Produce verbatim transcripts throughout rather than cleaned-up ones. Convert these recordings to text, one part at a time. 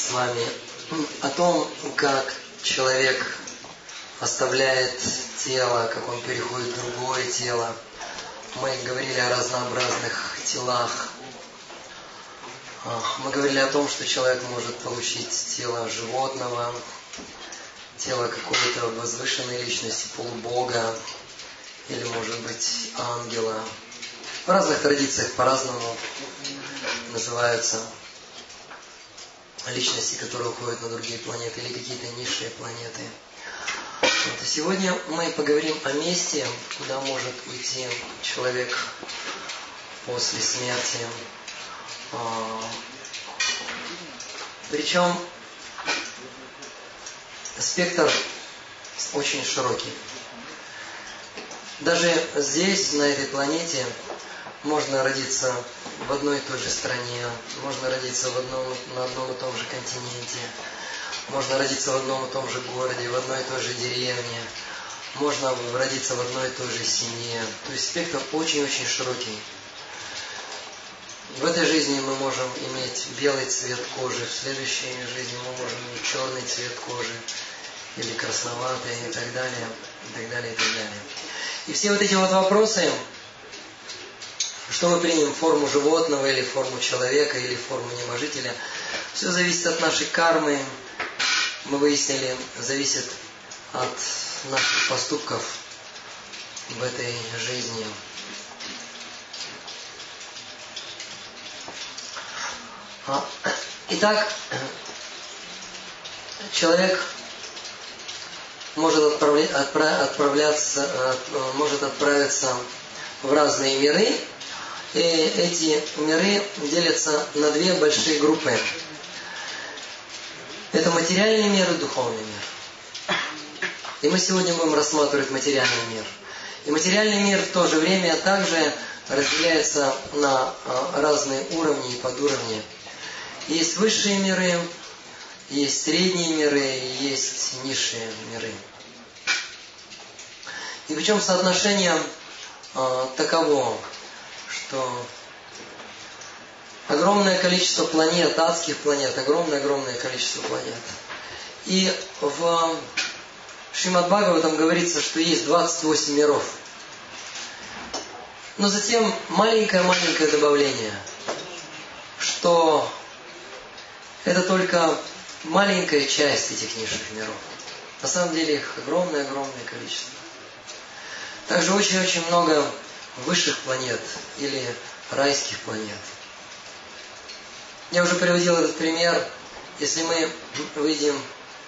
с вами о том, как человек оставляет тело, как он переходит в другое тело. Мы говорили о разнообразных телах. Мы говорили о том, что человек может получить тело животного, тело какой-то возвышенной личности, полубога, или, может быть, ангела. В разных традициях по-разному называются личности, которые уходят на другие планеты, или какие-то низшие планеты. Вот. И сегодня мы поговорим о месте, куда может уйти человек после смерти. Причем спектр очень широкий. Даже здесь, на этой планете, можно родиться в одной и той же стране, можно родиться в одном, на одном и том же континенте, можно родиться в одном и том же городе, в одной и той же деревне, можно родиться в одной и той же семье. То есть спектр очень-очень широкий. В этой жизни мы можем иметь белый цвет кожи, в следующей жизни мы можем иметь черный цвет кожи, или красноватый, и так далее, и так далее, и так далее. И все вот эти вот вопросы, что мы примем, форму животного, или форму человека, или форму небожителя, все зависит от нашей кармы. Мы выяснили, зависит от наших поступков в этой жизни. Итак, человек может отправляться, может отправиться в разные миры, и эти миры делятся на две большие группы. Это материальный мир и духовный мир. И мы сегодня будем рассматривать материальный мир. И материальный мир в то же время также разделяется на разные уровни и подуровни. Есть высшие миры, есть средние миры, есть низшие миры. И причем соотношение э, таково, что огромное количество планет, адских планет, огромное-огромное количество планет. И в Шримад Бхагаватам говорится, что есть двадцать восемь миров. Но затем маленькое-маленькое добавление, что это только маленькая часть этих низших миров. На самом деле их огромное-огромное количество. Также очень-очень много высших планет или райских планет. Я уже приводил этот пример. Если мы выйдем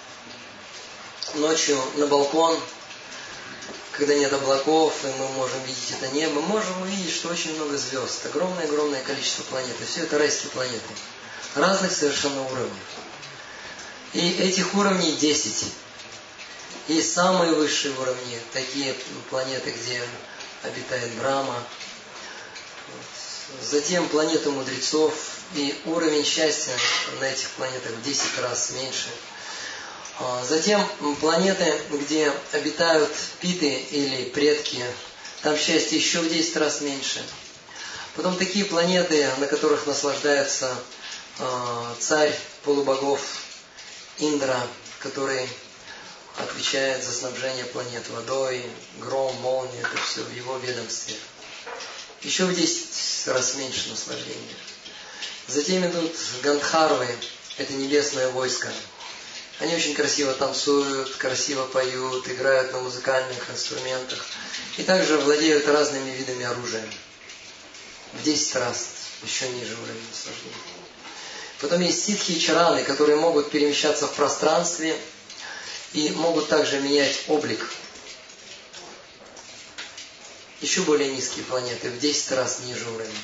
ночью на балкон, когда нет облаков, и мы можем видеть это небо, мы можем увидеть, что очень много звезд. Огромное-огромное количество планет. И все это райские планеты. Разных совершенно уровней. И этих уровней десять. Есть самые высшие уровни, такие планеты, где обитает Брахма. Затем планеты мудрецов. И уровень счастья на этих планетах в десять раз меньше. Затем планеты, где обитают питы или предки. Там счастье еще в десять раз меньше. Потом такие планеты, на которых наслаждается царь полубогов Индра, который отвечает за снабжение планет водой, гром, молния, это все в его ведомстве. Еще в десять раз меньше наслаждения. Затем идут Гандхарвы, это небесное войско. Они очень красиво танцуют, красиво поют, играют на музыкальных инструментах. И также владеют разными видами оружия. В десять раз еще ниже уровня наслаждения. Потом есть ситхи и чараны, которые могут перемещаться в пространстве и могут также менять облик. Еще более низкие планеты, в десять раз ниже уровня.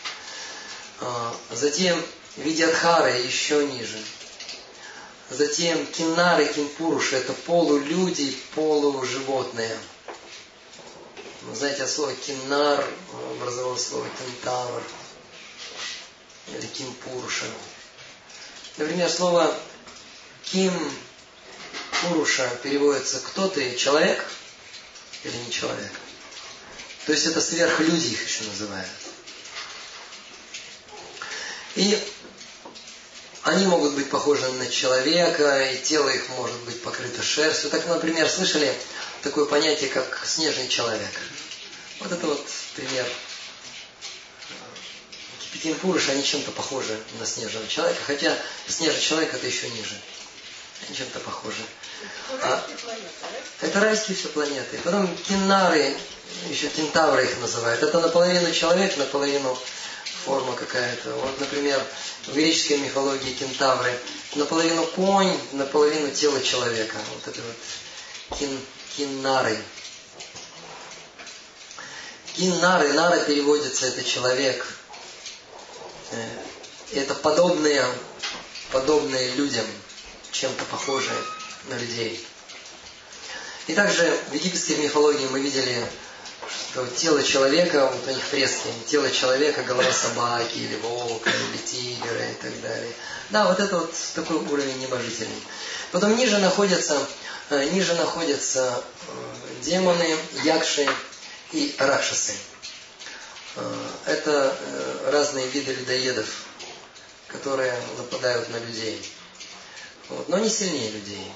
Затем видьядхары еще ниже. Затем киннары, кинпуруши, это полулюди, полуживотные. Вы знаете, от слова киннар образовалось слово кентавр или кинпуруша. Например, слово ким пуруша переводится «кто ты, человек или не человек?». То есть это сверхлюди их еще называют. И Они могут быть похожи на человека, и тело их может быть покрыто шерстью. Так, например, слышали такое понятие, как снежный человек. Вот это вот пример. Кипятин Пуруш, они чем-то похожи на снежного человека, хотя снежный человек это еще ниже. Они чем-то похожи. А, это райские все планеты. Потом киннары, еще кентавры их называют. Это наполовину человек, наполовину форма какая-то. Вот, например, в греческой мифологии кентавры наполовину конь, наполовину тело человека. Вот это вот кин, киннары. Киннары, нара переводится, это человек. Это подобные, подобные людям, чем-то похожие на людей. И также в египетской мифологии мы видели, что тело человека, вот у них фрески, тело человека, голова собаки, или волка, или тигра и так далее. Да, вот это вот такой уровень небожительный. Потом ниже находятся, ниже находятся демоны, якши и ракшасы. Это разные виды людоедов, которые нападают на людей. Вот, но не сильнее людей.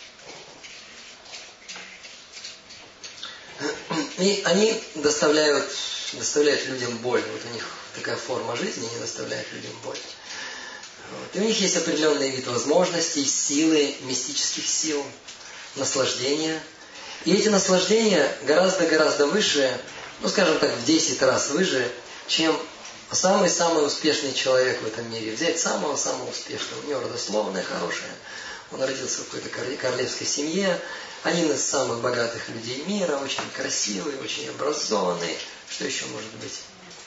И они доставляют, доставляют людям боль. Вот у них такая форма жизни, они доставляют людям боль. Вот. И у них есть определенный вид возможностей, силы, мистических сил, наслаждения. И эти наслаждения гораздо-гораздо выше, ну скажем так, в десять раз выше, чем самый-самый успешный человек в этом мире. Взять самого-самого успешного. У него родословная хорошая. Он родился в какой-то королевской семье. Один из самых богатых людей мира. Очень красивый, очень образованный. Что еще может быть?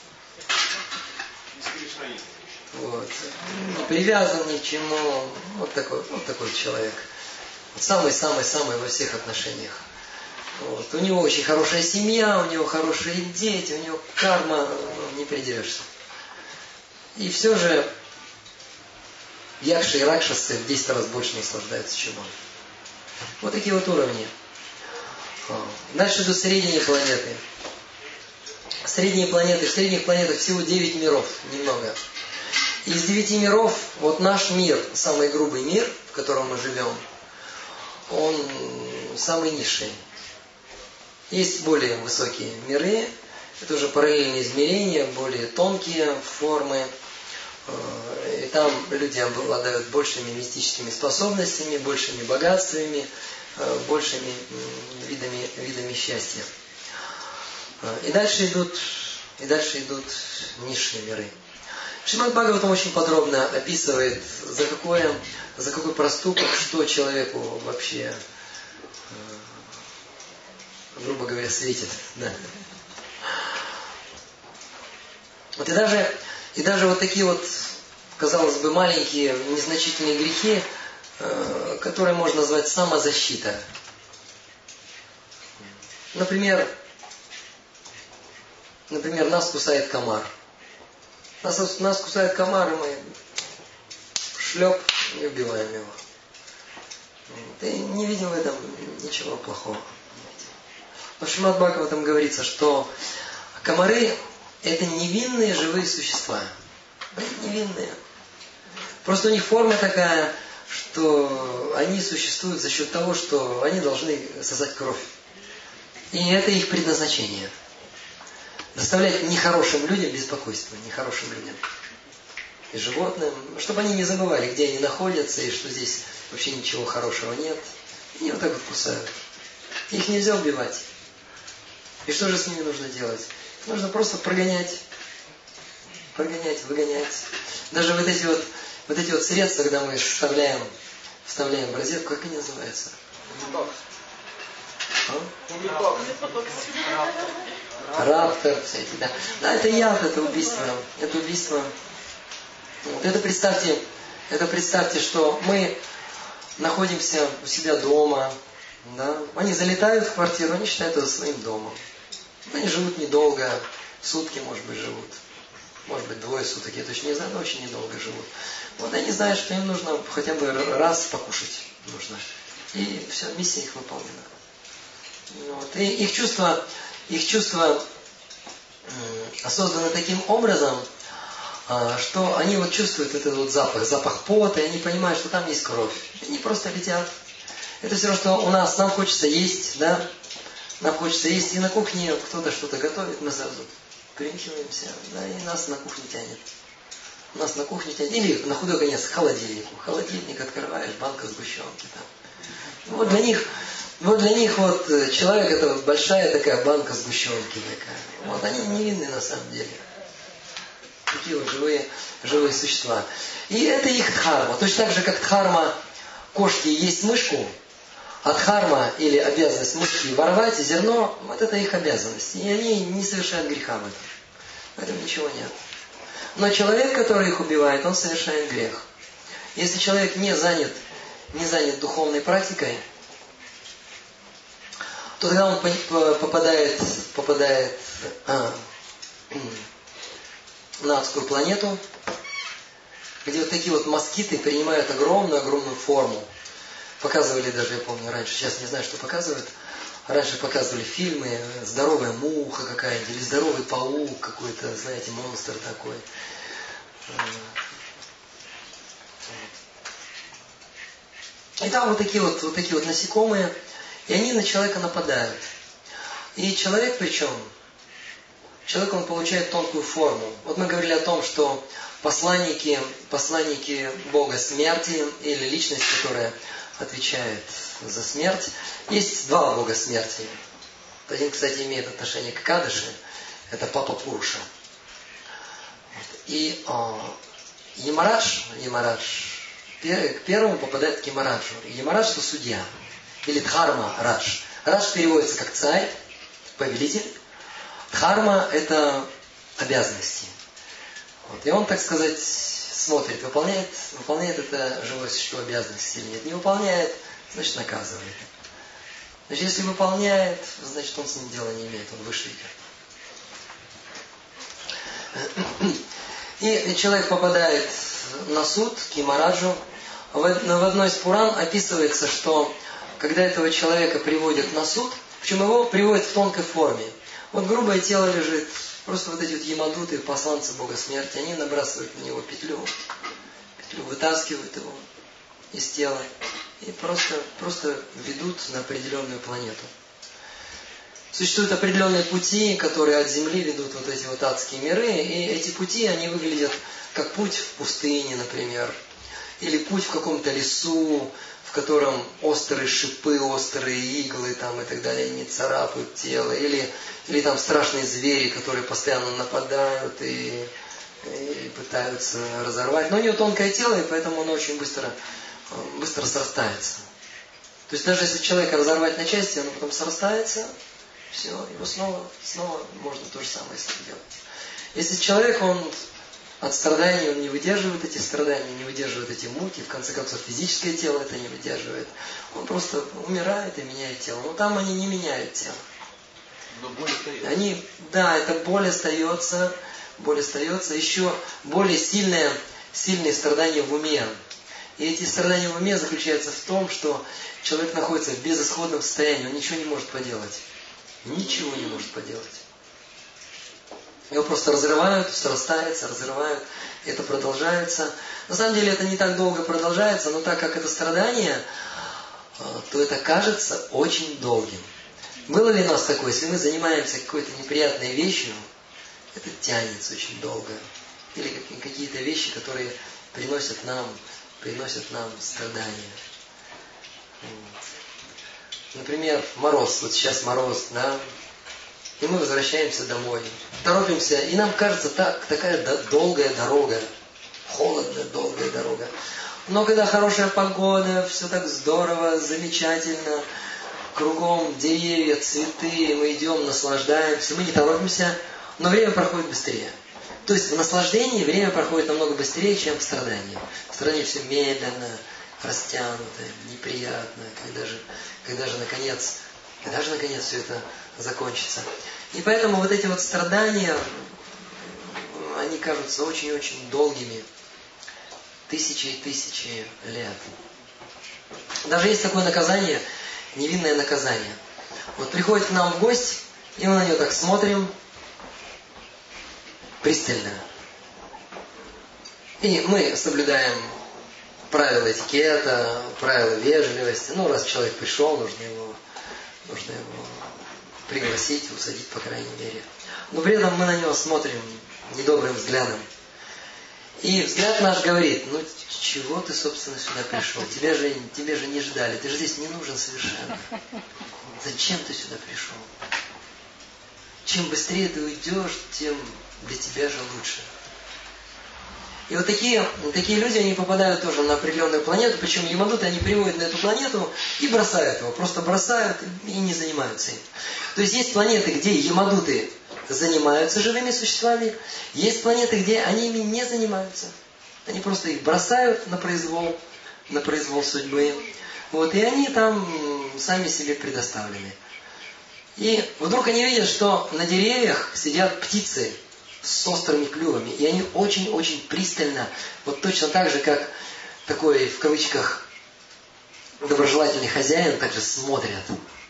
Вот. Не привязан ни к чему. Вот такой, вот такой человек. Самый-самый-самый во всех отношениях. Вот. У него очень хорошая семья, у него хорошие дети, у него карма, ну, не придерешься. И все же якши и ракшасы в десять раз больше наслаждаются, чем он. Вот такие вот уровни. Дальше идут средние планеты. Средние планеты. В средних планетах всего девять миров, немного. Из девяти миров, вот наш мир, самый грубый мир, в котором мы живем, он самый низший. Есть более высокие миры, это уже параллельные измерения, более тонкие формы. И там люди обладают большими мистическими способностями, большими богатствами, большими видами, видами счастья. И дальше идут, и дальше идут низшие миры. Шримад Бхагаватам очень подробно описывает, за, какое, за какой проступок, что человеку вообще, грубо говоря, светит. Да. Вот и даже, и даже вот такие вот, казалось бы, маленькие, незначительные грехи, э, которые можно назвать самозащита. Например, например, нас кусает комар. Нас, нас кусает комар, и мы шлеп и убиваем его. Ты не видим в этом ничего плохого. Но в Шримад Бхагаватам говорится, что комары это невинные живые существа. Они невинные. Просто у них форма такая, что они существуют за счет того, что они должны сосать кровь. И это их предназначение. Доставлять нехорошим людям беспокойство, нехорошим людям. И животным, чтобы они не забывали, где они находятся, и что здесь вообще ничего хорошего нет. И они вот так вот кусают. Их нельзя убивать. И что же с ними нужно делать? Нужно просто прогонять. Прогонять, выгонять. Даже вот эти вот, вот эти вот средства, когда мы вставляем, вставляем в розетку, как они называются? А? Раптор, всякие, да. Да, это яд, это убийство. Это убийство. Вот это представьте, это представьте, что мы находимся у себя дома, да? Они залетают в квартиру, они считают это своим домом. Они живут недолго, сутки, может быть, живут. Может быть, двое суток, я точно не знаю, но очень недолго живут. Вот они знают, что им нужно хотя бы раз покушать. Нужно. И все, миссия их выполнена. Вот. И их чувства, их чувства созданы таким образом, что они вот чувствуют этот вот запах, запах пота, и они понимают, что там есть кровь. Они просто летят. Это все равно, что у нас, нам хочется есть, да? Нам хочется есть, и на кухне кто-то что-то готовит, мы сразу принюхиваемся, да, и нас на кухне тянет. Нас на кухне тянет. Или на худой конец к холодильнику. Холодильник открываешь, банка сгущенки там. Вот для них, вот для них вот человек это вот большая такая банка сгущенки такая. Вот они невинны на самом деле. Такие вот живые, живые существа. И это их дхарма. Точно так же, как дхарма кошки есть мышку, а дхарма или обязанность мышки воровать зерно, вот это их обязанность. И они не совершают греха в этом. В этом ничего нет. Но человек, который их убивает, он совершает грех. Если человек не занят, не занят духовной практикой, то тогда он попадает, попадает а, на адскую планету, где вот такие вот москиты принимают огромную-огромную форму. Показывали даже, я помню, раньше, сейчас не знаю, что показывают. Раньше показывали фильмы, здоровая муха какая-нибудь, или здоровый паук какой-то, знаете, монстр такой. И там вот такие вот, вот такие вот насекомые, и они на человека нападают. И человек причем, человек он получает тонкую форму. Вот мы говорили о том, что посланники, посланники Бога смерти, или личность, которая отвечает за смерть. Есть два бога смерти. Один, кстати, имеет отношение к Кадыши. Это Папа Пуруша. И э, Ямарадж, Ямарадж, к первому попадает к Ямараджу. Ямарадж это судья. Или Дхарма Радж. Радж переводится как царь, повелитель. Дхарма это обязанности. Вот. И он, так сказать, смотрит, выполняет, выполняет это живое существо обязанности или нет. Не выполняет, значит наказывает. Значит, если выполняет, значит он с ним дела не имеет, он выше их. И человек попадает на суд к Ямараджу. В одной из Пуран описывается, что когда этого человека приводят на суд, причем его приводят в тонкой форме. Вот грубое тело лежит, просто вот эти вот ямадуты, посланцы Бога смерти, они набрасывают на него петлю, петлю вытаскивают его из тела и просто, просто ведут на определенную планету. Существуют определенные пути, которые от Земли ведут вот эти вот адские миры, и эти пути, они выглядят как путь в пустыне, например, или путь в каком-то лесу, в котором острые шипы, острые иглы там, и так далее, они царапают тело, или, или там страшные звери, которые постоянно нападают и, и пытаются разорвать. Но у него тонкое тело, и поэтому оно очень быстро, быстро срастается. То есть даже если человека разорвать на части, оно потом срастается, все, его снова, снова можно то же самое с ним делать. Если человек, он от страданий, он не выдерживает эти страдания, не выдерживает эти муки, в конце концов физическое тело это не выдерживает, он просто умирает и меняет тело. Но там они не меняют тело. Но боль остается. Они, да, эта боль остается, боль остается, еще более сильное, сильные страдания в уме. И эти страдания в уме заключаются в том, что человек находится в безысходном состоянии, он ничего не может поделать. Ничего не может поделать. Его просто разрывают, срастается, разрывают. Это продолжается. На самом деле это не так долго продолжается, но так как это страдание, то это кажется очень долгим. Было ли у нас такое, если мы занимаемся какой-то неприятной вещью, это тянется очень долго. Или какие-то вещи, которые приносят нам, приносят нам страдания. Например, мороз. Вот сейчас мороз, да? И мы возвращаемся домой. Торопимся, и нам кажется, так, такая долгая дорога. Холодная, долгая дорога. Но когда хорошая погода, все так здорово, замечательно, кругом деревья, цветы, мы идем, наслаждаемся, мы не торопимся, но время проходит быстрее. То есть в наслаждении время проходит намного быстрее, чем в страдании. В страдании все медленно, растянуто, неприятно, когда же, когда же наконец, когда же наконец все это закончится. И поэтому вот эти вот страдания, они кажутся очень-очень долгими. Тысячи и тысячи лет. Даже есть такое наказание, невинное наказание. Вот приходит к нам в гость, и мы на нее так смотрим, пристально. И мы соблюдаем правила этикета, правила вежливости. Ну, раз человек пришел, нужно его, нужно его пригласить, усадить, по крайней мере. Но при этом мы на него смотрим недобрым взглядом. И взгляд наш говорит: ну, чего ты, собственно, сюда пришел? Тебя же, тебе же не ждали, ты же здесь не нужен совершенно. Зачем ты сюда пришел? Чем быстрее ты уйдешь, тем для тебя же лучше. И вот такие, такие люди, они попадают тоже на определенную планету, причем ямадуты, они приводят на эту планету и бросают его, просто бросают и не занимаются им. То есть есть планеты, где ямадуты занимаются живыми существами, есть планеты, где они ими не занимаются. Они просто их бросают на произвол, на произвол судьбы. Вот, и они там сами себе предоставлены. И вдруг они видят, что на деревьях сидят птицы с острыми клювами. И они очень-очень пристально, вот точно так же, как такой, в кавычках, доброжелательный хозяин, также смотрят.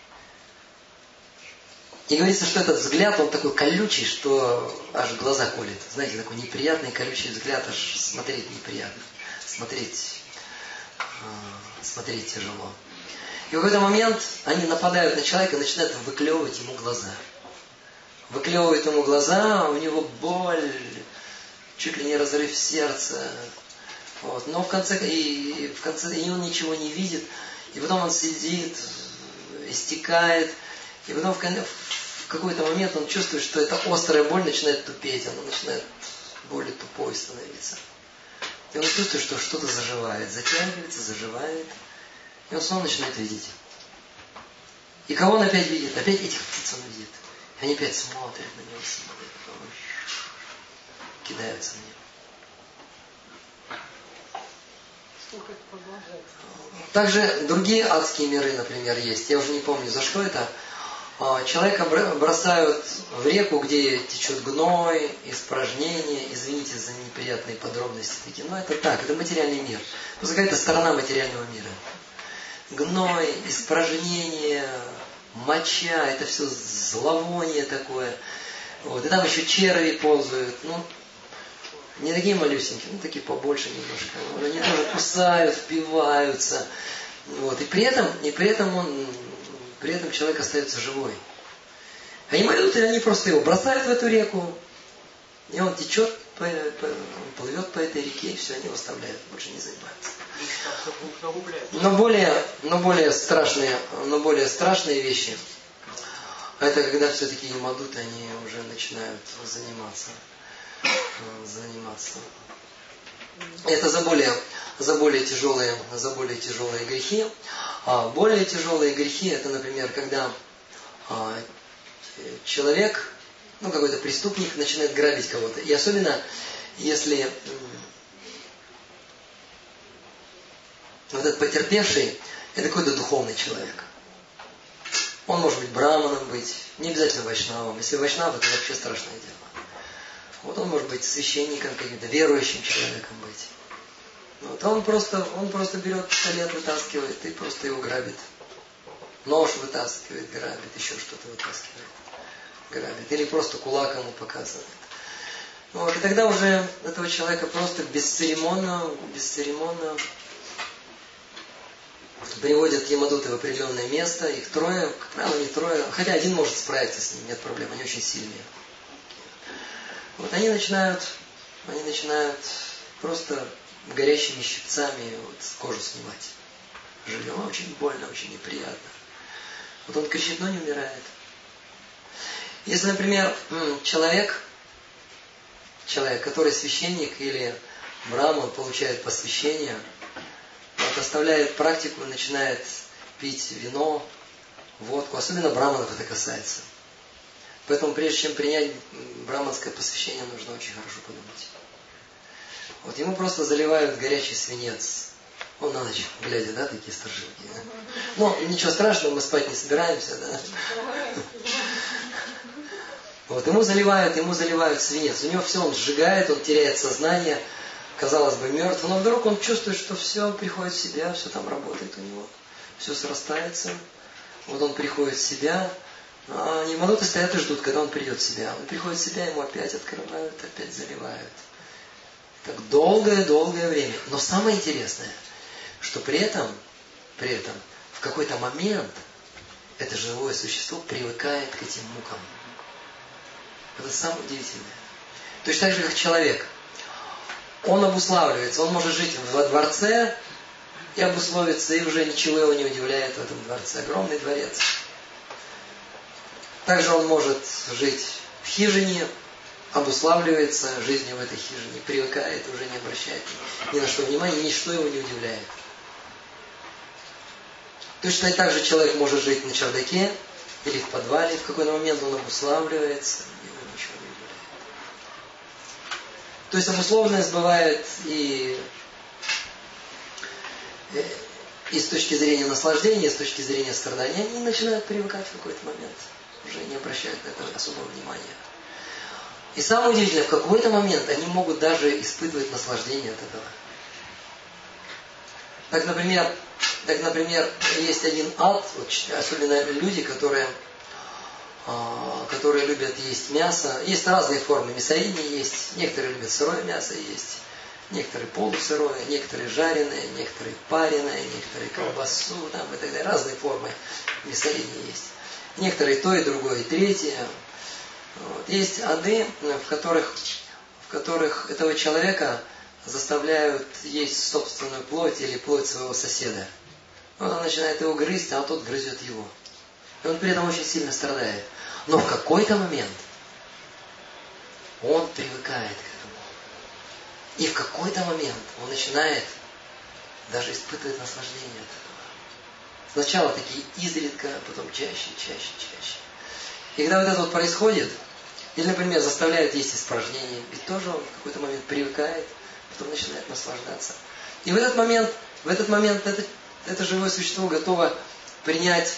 И говорится, что этот взгляд, он такой колючий, что аж глаза колет. Знаете, такой неприятный, колючий взгляд, аж смотреть неприятно. Смотреть, э, смотреть тяжело. И в какой-то момент они нападают на человека и начинают выклевывать ему глаза. Выклевывают ему глаза, у него боль, чуть ли не разрыв сердца. Вот. Но в конце, и, в конце и он ничего не видит. И потом он сидит, истекает. И потом в, в какой-то момент он чувствует, что эта острая боль начинает тупеть. Она начинает более тупой становиться. И он чувствует, что что-то заживает. Затягивается, заживает. И он снова начинает видеть. И кого он опять видит? Опять этих птиц он видит. И они опять смотрят на него, смотрят, потом кидаются на него. Также другие адские миры, например, есть. Я уже не помню, за что это. Человека бросают в реку, где течет гной, испражнения. Извините за неприятные подробности такие. Но это так, это материальный мир. Просто какая-то сторона материального мира. Гной, испражнения, моча, это все зловоние такое. Вот. И там еще черви ползают. Ну, не такие малюсенькие, ну такие побольше немножко. Вот. Они тоже кусают, впиваются. Вот. И при этом, и при этом он, при этом человек остается живой. А ямадуты, они просто его бросают в эту реку, и он течет, по, по, он плывет по этой реке, и все, они его оставляют, больше не занимаются. Но более, но более страшные, но более страшные вещи, это когда все-таки ямадуты, они уже начинают заниматься, заниматься. Это за более, за более тяжелые, за более тяжелые грехи. А более тяжелые грехи, это, например, когда а, человек, ну какой-то преступник начинает грабить кого-то, и особенно если вот этот потерпевший, это какой-то духовный человек. Он может быть браманом быть, не обязательно вайшнавом. Если вайшнав, это вообще страшное дело. Вот он может быть священником каким-то, верующим человеком быть. Вот, а он просто, он просто берет пистолет, вытаскивает и просто его грабит. Нож вытаскивает, грабит, еще что-то вытаскивает, грабит. Или просто кулак ему показывает. Вот, и тогда уже этого человека просто бесцеремонно, бесцеремонно приводят ямадуты в определенное место, их трое, как правило, не трое, хотя один может справиться с ним, нет проблем, они очень сильные. Вот они начинают, они начинают просто горячими щипцами вот, кожу снимать. Живем, очень больно, очень неприятно. Вот он кричит, но не умирает. Если, например, человек, человек, который священник или браман, получает посвящение, вот, оставляет практику и начинает пить вино, водку. Особенно браманов это касается. Поэтому прежде чем принять браманское посвящение, нужно очень хорошо подумать. Вот ему просто заливают горячий свинец. Он на ночь, глядя, да, такие страшилки. Да? Ну, ничего страшного, мы спать не собираемся, да. Вот, ему заливают, ему заливают свинец. У него все, он сжигает, он теряет сознание. Казалось бы, мертв, но вдруг он чувствует, что все, он приходит в себя, все там работает у него, все срастается. Вот он приходит в себя, а ямадуты стоят и ждут, когда он придет в себя. Он приходит в себя, ему опять открывают, опять заливают. Так долгое-долгое время. Но самое интересное, что при этом, при этом в какой-то момент это живое существо привыкает к этим мукам. Это самое удивительное. Точно так же, как человек. Он обуславливается, он может жить во дворце и обусловиться, и уже ничего его не удивляет в этом дворце. Огромный дворец. Также он может жить в хижине, обуславливается жизнью в этой хижине, привыкает, уже не обращает ни на что внимания, ничто его не удивляет. Точно так же человек может жить на чердаке или в подвале, в какой-то момент он обуславливается, его ничего не удивляет. То есть обусловленность бывает и, и с точки зрения наслаждения, и с точки зрения страдания. Они начинают привыкать в какой-то момент, уже не обращают на это особого внимания. И самое удивительное, в какой-то момент они могут даже испытывать наслаждение от этого. Так, например, так, например, есть один ад, вот, особенно люди, которые, которые любят есть мясо. Есть разные формы мясоедения есть. Некоторые любят сырое мясо есть, некоторые полусырое, некоторые жареное, некоторые пареное, некоторые колбасу там, и так далее. Разные формы мясоедения есть. Некоторые то и другое, и третье. Вот. Есть ады, в которых, в которых этого человека заставляют есть собственную плоть или плоть своего соседа. Он начинает его грызть, а тот грызет его. И он при этом очень сильно страдает. Но в какой-то момент он привыкает к этому. И в какой-то момент он начинает даже испытывать наслаждение от этого. Сначала такие изредка, потом чаще, чаще, чаще. И когда вот это вот происходит, или, например, заставляют есть испражнения, ведь тоже он в какой-то момент привыкает, потом начинает наслаждаться. И в этот момент, в этот момент это, это живое существо готово принять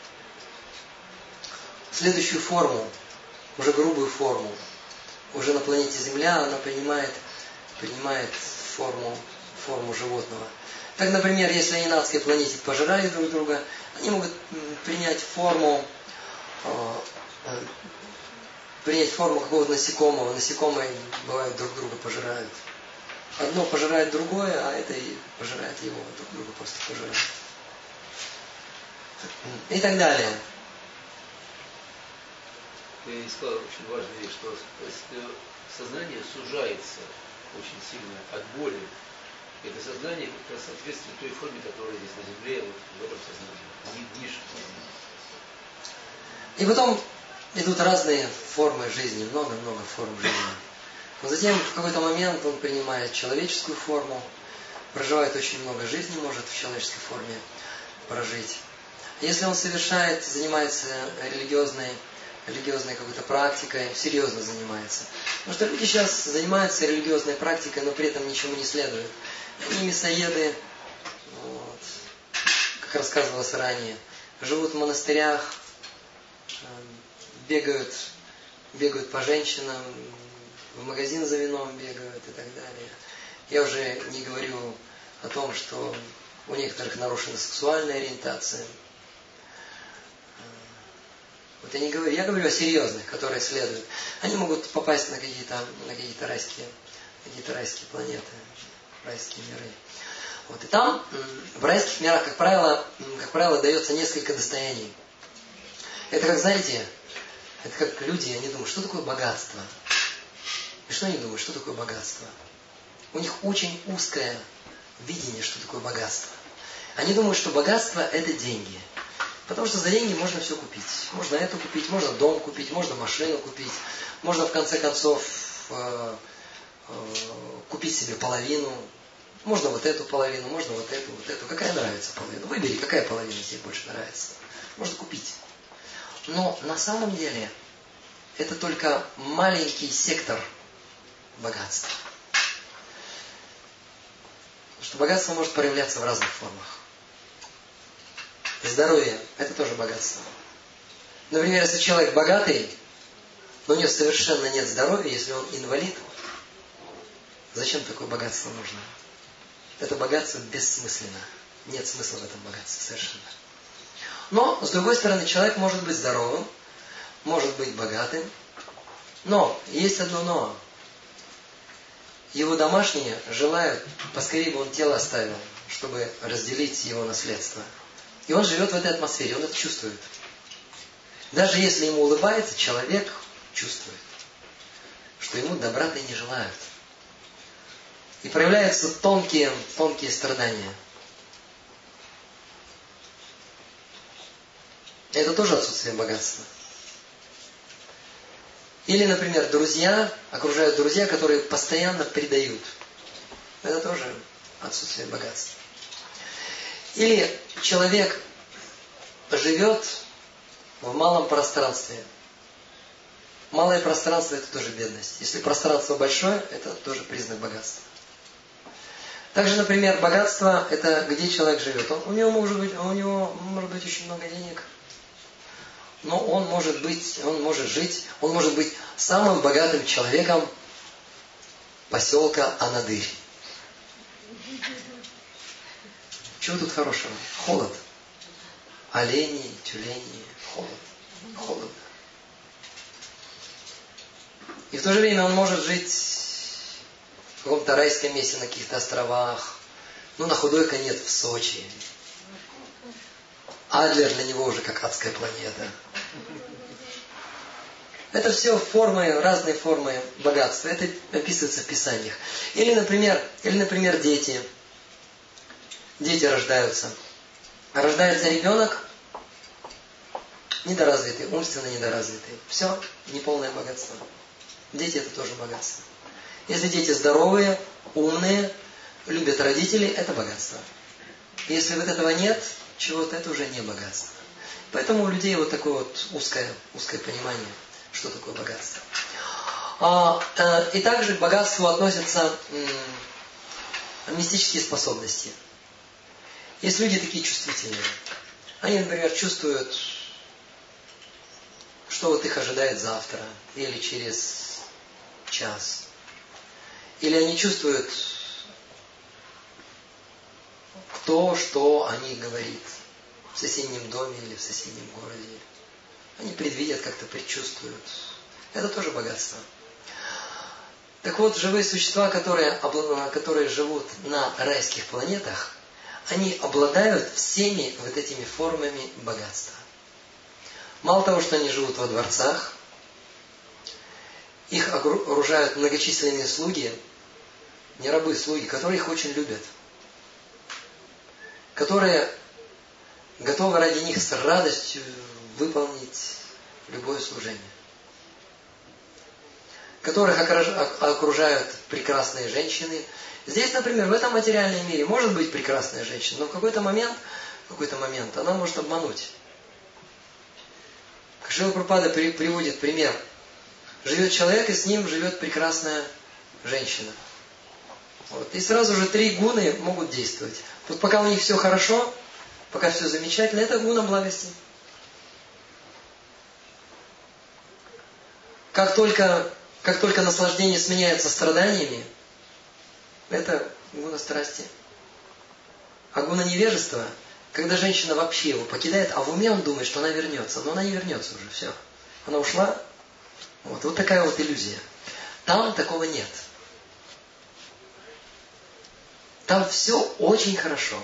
следующую форму, уже грубую форму. Уже на планете Земля она принимает, принимает форму, форму животного. Так, например, если они на адской планете пожирали друг друга, они могут принять форму, э, э, принять форму какого-то насекомого. Насекомые бывают друг друга пожирают. Одно пожирает другое, а это и пожирает его, друг друга просто пожирает. И так далее. Ты сказал очень важную вещь, что если сознание сужается очень сильно от боли, это сознание как раз соответствует той форме, которая здесь на Земле, вот в этом сознании, не ниже. И потом идут разные формы жизни, много-много форм жизни. Но затем в какой-то момент он принимает человеческую форму, проживает очень много жизни, может в человеческой форме прожить. Если он совершает, занимается религиозной, религиозной какой-то практикой, серьезно занимается. Потому что люди сейчас занимаются религиозной практикой, но при этом ничему не следуют. Они мясоеды, вот, как рассказывалось ранее, живут в монастырях, бегают, бегают по женщинам, в магазин за вином бегают и так далее. Я уже не говорю о том, что у некоторых нарушена сексуальная ориентация. Вот я не говорю, я говорю о серьезных, которые следуют. Они могут попасть на какие-то, на какие-то райские, какие-то райские планеты, райские миры. Вот. И там, в райских мирах, как правило, как правило, дается несколько достояний. Это как, знаете, это как люди, они думают, что такое богатство? И что они думают, что такое богатство? У них очень узкое видение, что такое богатство. Они думают, что богатство – это деньги. Потому что за деньги можно все купить. Можно это купить, можно дом купить, можно машину купить. Можно, в конце концов, э, э, купить себе половину. Можно вот эту половину, можно вот эту, вот эту. Какая нравится половина? Выбери, какая половина тебе больше нравится. Можно купить. Но на самом деле это только маленький сектор богатства. Потому что богатство может проявляться в разных формах. Здоровье – это тоже богатство. Например, если человек богатый, но у него совершенно нет здоровья, если он инвалид, зачем такое богатство нужно? Это богатство бессмысленно. Нет смысла в этом богатстве совершенно. Но, с другой стороны, человек может быть здоровым, может быть богатым, но есть одно но. его домашние желают, поскорее бы он тело оставил, чтобы разделить его наследство. И он живет в этой атмосфере, он это чувствует. Даже если ему улыбается, человек чувствует, что ему добра-то и не желают. И проявляются тонкие, тонкие страдания. Это тоже отсутствие богатства. Или, например, друзья, окружают друзья, которые постоянно предают. Это тоже отсутствие богатства. Или человек живет в малом пространстве. Малое пространство – это тоже бедность. Если пространство большое, это тоже признак богатства. Также, например, богатство – это где человек живет. Он, у него может быть, у него может быть очень много денег. Но он может быть, он может жить, он может быть самым богатым человеком поселка Анадырь. Чего тут хорошего? Холод. Олени, тюлени, холод. Холодно. И в то же время он может жить в каком-то райском месте на каких-то островах. Ну, на худой конец в Сочи. Адлер для него уже как адская планета. Это все формы, разные формы богатства. Это описывается в Писаниях. Или, например, или, например, дети. Дети рождаются. Рождается ребенок недоразвитый, умственно недоразвитый. Все, неполное богатство. Дети это тоже богатство. Если дети здоровые, умные, любят родителей, это богатство. Если вот этого нет, чего-то, это уже не богатство. Поэтому у людей вот такое вот узкое, узкое понимание, что такое богатство. А, а, и также к богатству относятся м, мистические способности. Есть люди такие чувствительные. Они, например, чувствуют, что вот их ожидает завтра или через час. Или они чувствуют то, что о них говорит в соседнем доме или в соседнем городе. Они предвидят, как-то предчувствуют. Это тоже богатство. Так вот, живые существа, которые, которые живут на райских планетах, они обладают всеми вот этими формами богатства. Мало того, что они живут во дворцах, их окружают многочисленные слуги, не рабы, слуги, которые их очень любят, которые готовы ради них с радостью выполнить любое служение, которых окружают прекрасные женщины. Здесь, например, в этом материальном мире может быть прекрасная женщина, но в какой-то момент, в какой-то момент она может обмануть. Шрила Прабхупада приводит пример. Живет человек, и с ним живет прекрасная женщина. Вот. И сразу же три гуны могут действовать. Вот пока у них все хорошо, пока все замечательно, это гуна благости. Как только, как только наслаждение сменяется страданиями, это гуна страсти. А гуна невежества, когда женщина вообще его покидает, а в уме он думает, что она вернется. Но она не вернется уже, все. Она ушла. Вот, вот такая вот иллюзия. Там такого нет. Там все очень хорошо.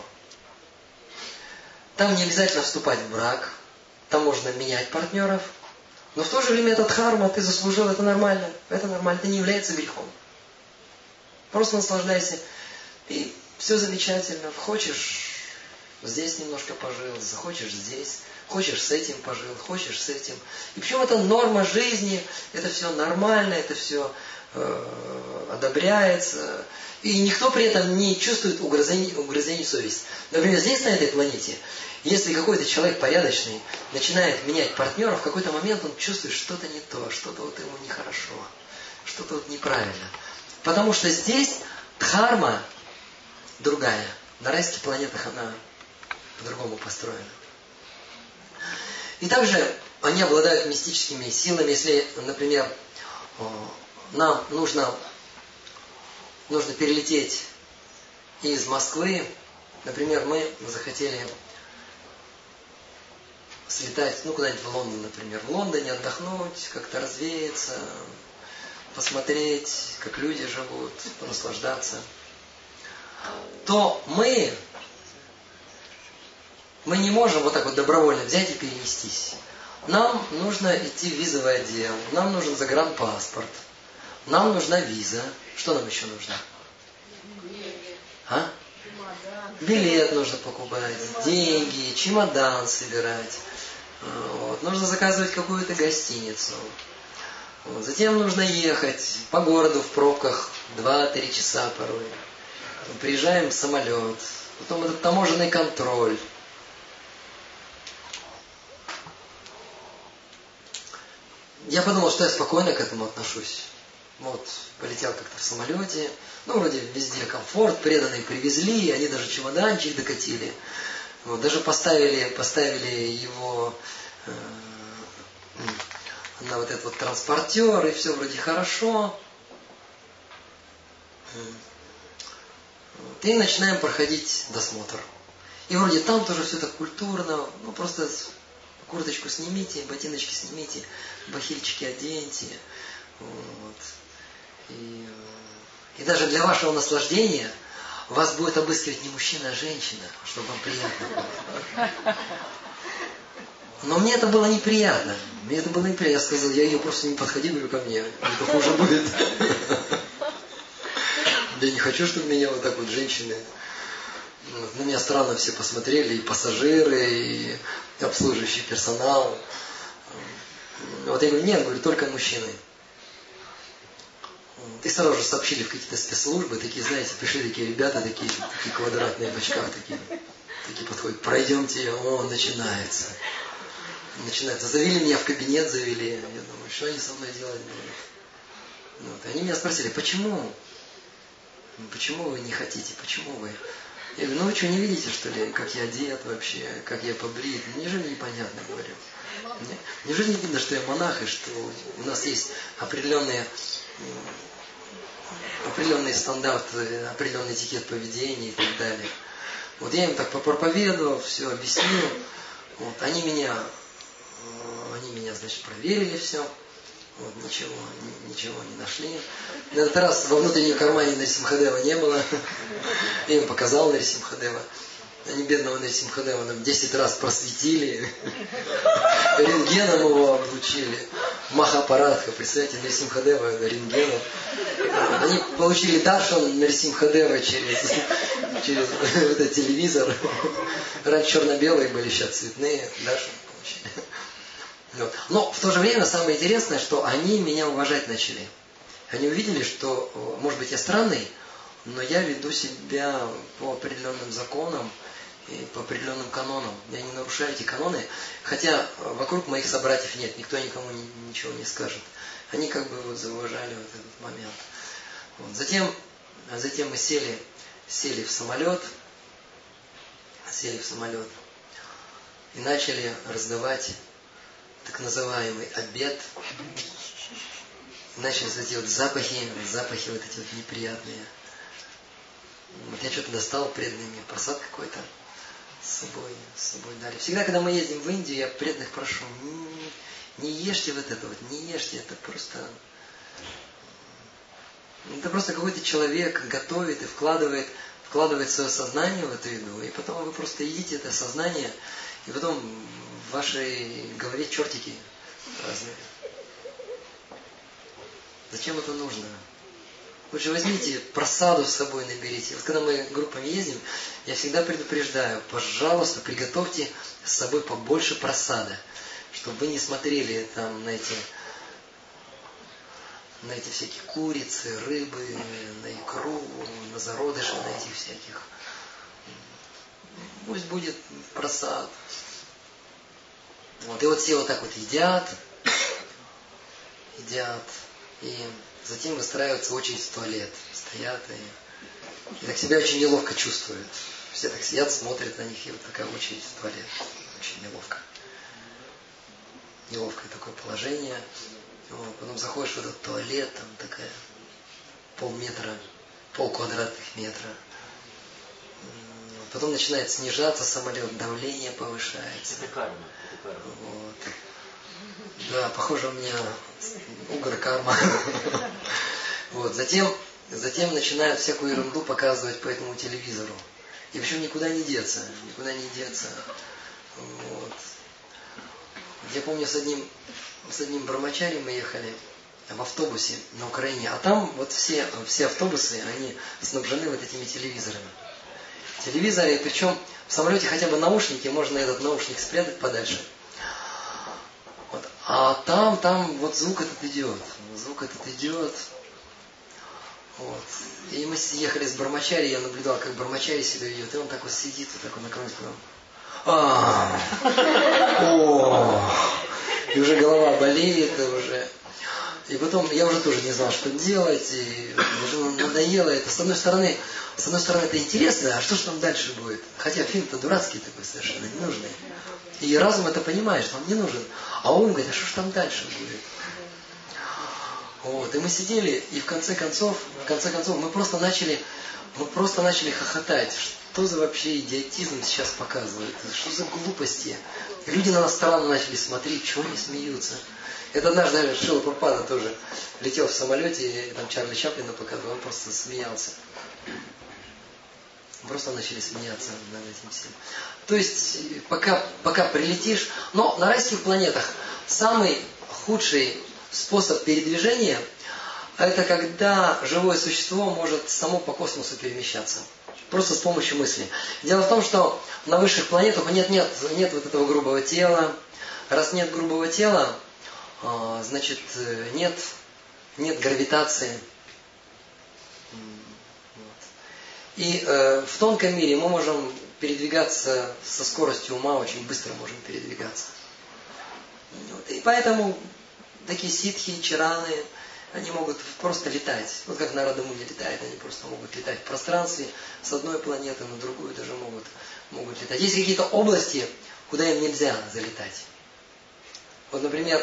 Там не обязательно вступать в брак. Там можно менять партнеров. Но в то же время этот дхарма ты заслужил, это нормально. Это нормально, это не является грехом. Просто наслаждайся. И все замечательно. Хочешь, здесь немножко пожил, захочешь здесь. Хочешь с этим пожил, хочешь с этим. И причем это норма жизни, это все нормально, это все э, одобряется. И никто при этом не чувствует угрызений, угрызений совести. Например, здесь, на этой планете, если какой-то человек порядочный начинает менять партнеров, в какой-то момент он чувствует что-то не то, что-то вот ему нехорошо, что-то вот неправильно. Потому что здесь дхарма другая. На райских планетах она по-другому построена. И также они обладают мистическими силами. Если, например, нам нужно, нужно перелететь из Москвы, например, мы захотели слетать, ну, куда-нибудь в Лондон, например. В Лондоне отдохнуть, как-то развеяться, посмотреть, как люди живут, наслаждаться, то мы, мы не можем вот так вот добровольно взять и перенестись. Нам нужно идти в визовый отдел, нам нужен загранпаспорт, нам нужна виза. Что нам еще нужно? А? Билет нужно покупать, деньги, чемодан собирать. Вот. Нужно заказывать какую-то гостиницу. Вот. Затем нужно ехать по городу в пробках два-три часа порой. Приезжаем в самолет, потом этот таможенный контроль. Я подумал, что я спокойно к этому отношусь. Вот, полетел как-то в самолете. Ну, вроде везде комфорт, преданные привезли, они даже чемоданчик докатили. Вот, даже поставили, поставили его э, на вот этот вот транспортер, и все вроде хорошо. Вот, и начинаем проходить досмотр. И вроде там тоже все так культурно, ну просто курточку снимите, ботиночки снимите, бахильчики оденьте. Вот. И, и даже для вашего наслаждения вас будет обыскивать не мужчина, а женщина, чтобы вам приятно было. Но мне это было неприятно. Мне это было неприятно. Я сказал, я ее просто не подходи, говорю, ко мне. Это хуже будет. Я не хочу, чтобы меня вот так вот женщины... На меня странно все посмотрели, и пассажиры, и обслуживающий персонал. Вот я говорю, нет, говорю, только мужчины. И сразу же сообщили в какие-то спецслужбы, такие, знаете, пришли такие ребята, такие, такие квадратные в очках, такие, такие подходят, пройдемте, о, начинается. Начинается. Завели меня в кабинет, завели. Я думаю, что они со мной делать будут? Вот. Они меня спросили, почему? Почему вы не хотите? Почему вы? Я говорю, ну вы что, не видите, что ли, как я одет вообще, как я побрит? Неужели непонятно, говорю? Неужели не видно, что я монах, и что у нас есть определенные, определенные стандарты, определенный этикет поведения и так далее. Вот я им так попроповедовал, все объяснил. Вот, они меня, они меня, значит, проверили все. Вот, ничего, ничего не нашли. На этот раз во внутреннем кармане Нарисимхадева не было. Я им показал Нарисимхадева. Они бедного Нарисимхадева нам десять раз просветили. Рентгеном его облучили. Махапарадха, представляете, Нарисимхадева рентгеном. Они получили даршан Нарисимхадева через, через этот телевизор. Раньше черно-белые были, сейчас цветные. Даршан получили. Вот. Но в то же время самое интересное, что они меня уважать начали. Они увидели, что, может быть, я странный, но я веду себя по определенным законам и по определенным канонам. Я не нарушаю эти каноны, хотя вокруг моих собратьев нет, никто никому ничего не скажет. Они как бы вот зауважали вот этот момент. Вот. Затем, затем мы сели, сели в самолет, сели в самолет и начали раздавать так называемый обед. Начались вот эти вот запахи, запахи вот эти вот неприятные. Вот я что-то достал, преданный мне просад какой-то с собой, с собой дали. Всегда, когда мы ездим в Индию, я преданных прошу, не, не ешьте вот это вот, не ешьте, это просто... Это просто какой-то человек готовит и вкладывает, вкладывает свое сознание в эту еду, и потом вы просто едите это сознание, и потом в вашей голове чертики разные. Зачем это нужно? Лучше возьмите просаду с собой, наберите. Вот когда мы группами ездим, я всегда предупреждаю, пожалуйста, приготовьте с собой побольше просада, чтобы вы не смотрели там на эти, на эти всякие курицы, рыбы, на икру, на зародыши, на этих всяких. Пусть будет просад. Вот, и вот все вот так вот едят, едят, и затем выстраиваются очередь в туалет, стоят и, и так себя очень неловко чувствуют. Все так сидят, смотрят на них, и вот такая очередь в туалет. Очень неловко. Неловкое такое положение. Вот, потом заходишь в этот туалет, там такая полметра, пол квадратных метра. Потом начинает снижаться самолет, давление повышается. Это карма. Это карма. Вот. Да, похоже, у меня угар карма. Вот. Затем, затем начинают всякую ерунду показывать по этому телевизору. И причем никуда не деться. Никуда не деться. Вот. Я помню, с одним, с одним брамачари мы ехали в автобусе на Украине. А там вот все, все автобусы, они снабжены вот этими телевизорами. Телевизоры, причем в самолете хотя бы наушники, можно этот наушник спрятать подальше. Вот. А там, там вот звук этот идет. Звук этот идет. Вот. И мы ехали с Брамачари, я наблюдал, как Брамачари себя ведет. И он так вот сидит, вот так вот накроет прям. А, о, и уже голова болеет, и уже. И потом я уже тоже не знал, что делать, и уже надоело это. С одной стороны, с одной стороны, это интересно, а что же там дальше будет? Хотя фильм-то дурацкий такой, совершенно ненужный. И разум это понимает, что он не нужен. А ум говорит, а что же там дальше будет? Вот. И мы сидели, и в конце концов, в конце концов, мы просто начали, мы просто начали хохотать. Что за вообще идиотизм сейчас показывают? Что за глупости? И люди на нас странно начали смотреть, чего они смеются. Это однажды даже Шрила Прабхупада тоже летел в самолете, и там Чарли Чаплина показывал, он просто смеялся. Просто начали смеяться над этим всем. То есть, пока, пока прилетишь... Но на райских планетах самый худший способ передвижения – это когда живое существо может само по космосу перемещаться. Просто с помощью мысли. Дело в том, что на высших планетах нет, нет, нет вот этого грубого тела. Раз нет грубого тела, значит, нет, нет гравитации. И э, в тонком мире мы можем передвигаться со скоростью ума, очень быстро можем передвигаться. Вот. И поэтому такие ситхи, чараны, они могут просто летать. Вот как Нарада Муни летает, они просто могут летать в пространстве с одной планеты на другую даже могут, могут летать. Есть какие-то области, куда им нельзя залетать. Вот, например,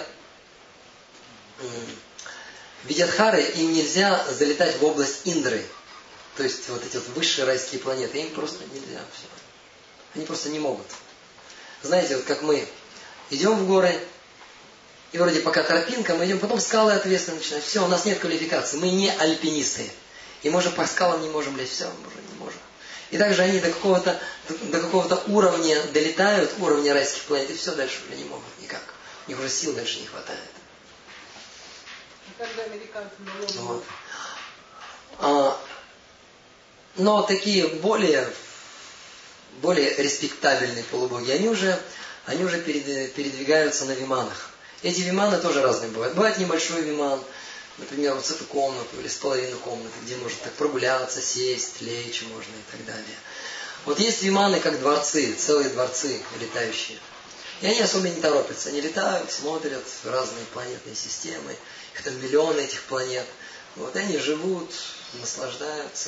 Видьядхары, им нельзя залетать в область Индры. То есть вот эти вот высшие райские планеты, им просто нельзя. Все. Они просто не могут. Знаете, вот как мы идем в горы, и вроде пока тропинка, мы идем, потом скалы ответственно начинают. Все, у нас нет квалификации, мы не альпинисты. И мы уже по скалам не можем лезть, все, мы уже не можем. И также они до какого-то, до какого-то уровня долетают, уровня райских планет, и все, дальше уже не могут никак. У них уже сил дальше не хватает. Когда американцы на Лондон. Вот. А, но такие более, более респектабельные полубоги, они уже, они уже передвигаются на виманах. Эти виманы тоже разные бывают. Бывает небольшой виман, например, вот с эту комнату или с половину комнаты, где можно так прогуляться, сесть, лечь можно и так далее. Вот есть виманы, как дворцы, целые дворцы летающие. И они особо не торопятся. Они летают, смотрят разные планетные системы. Их там миллионы этих планет. Вот, и они живут, наслаждаются.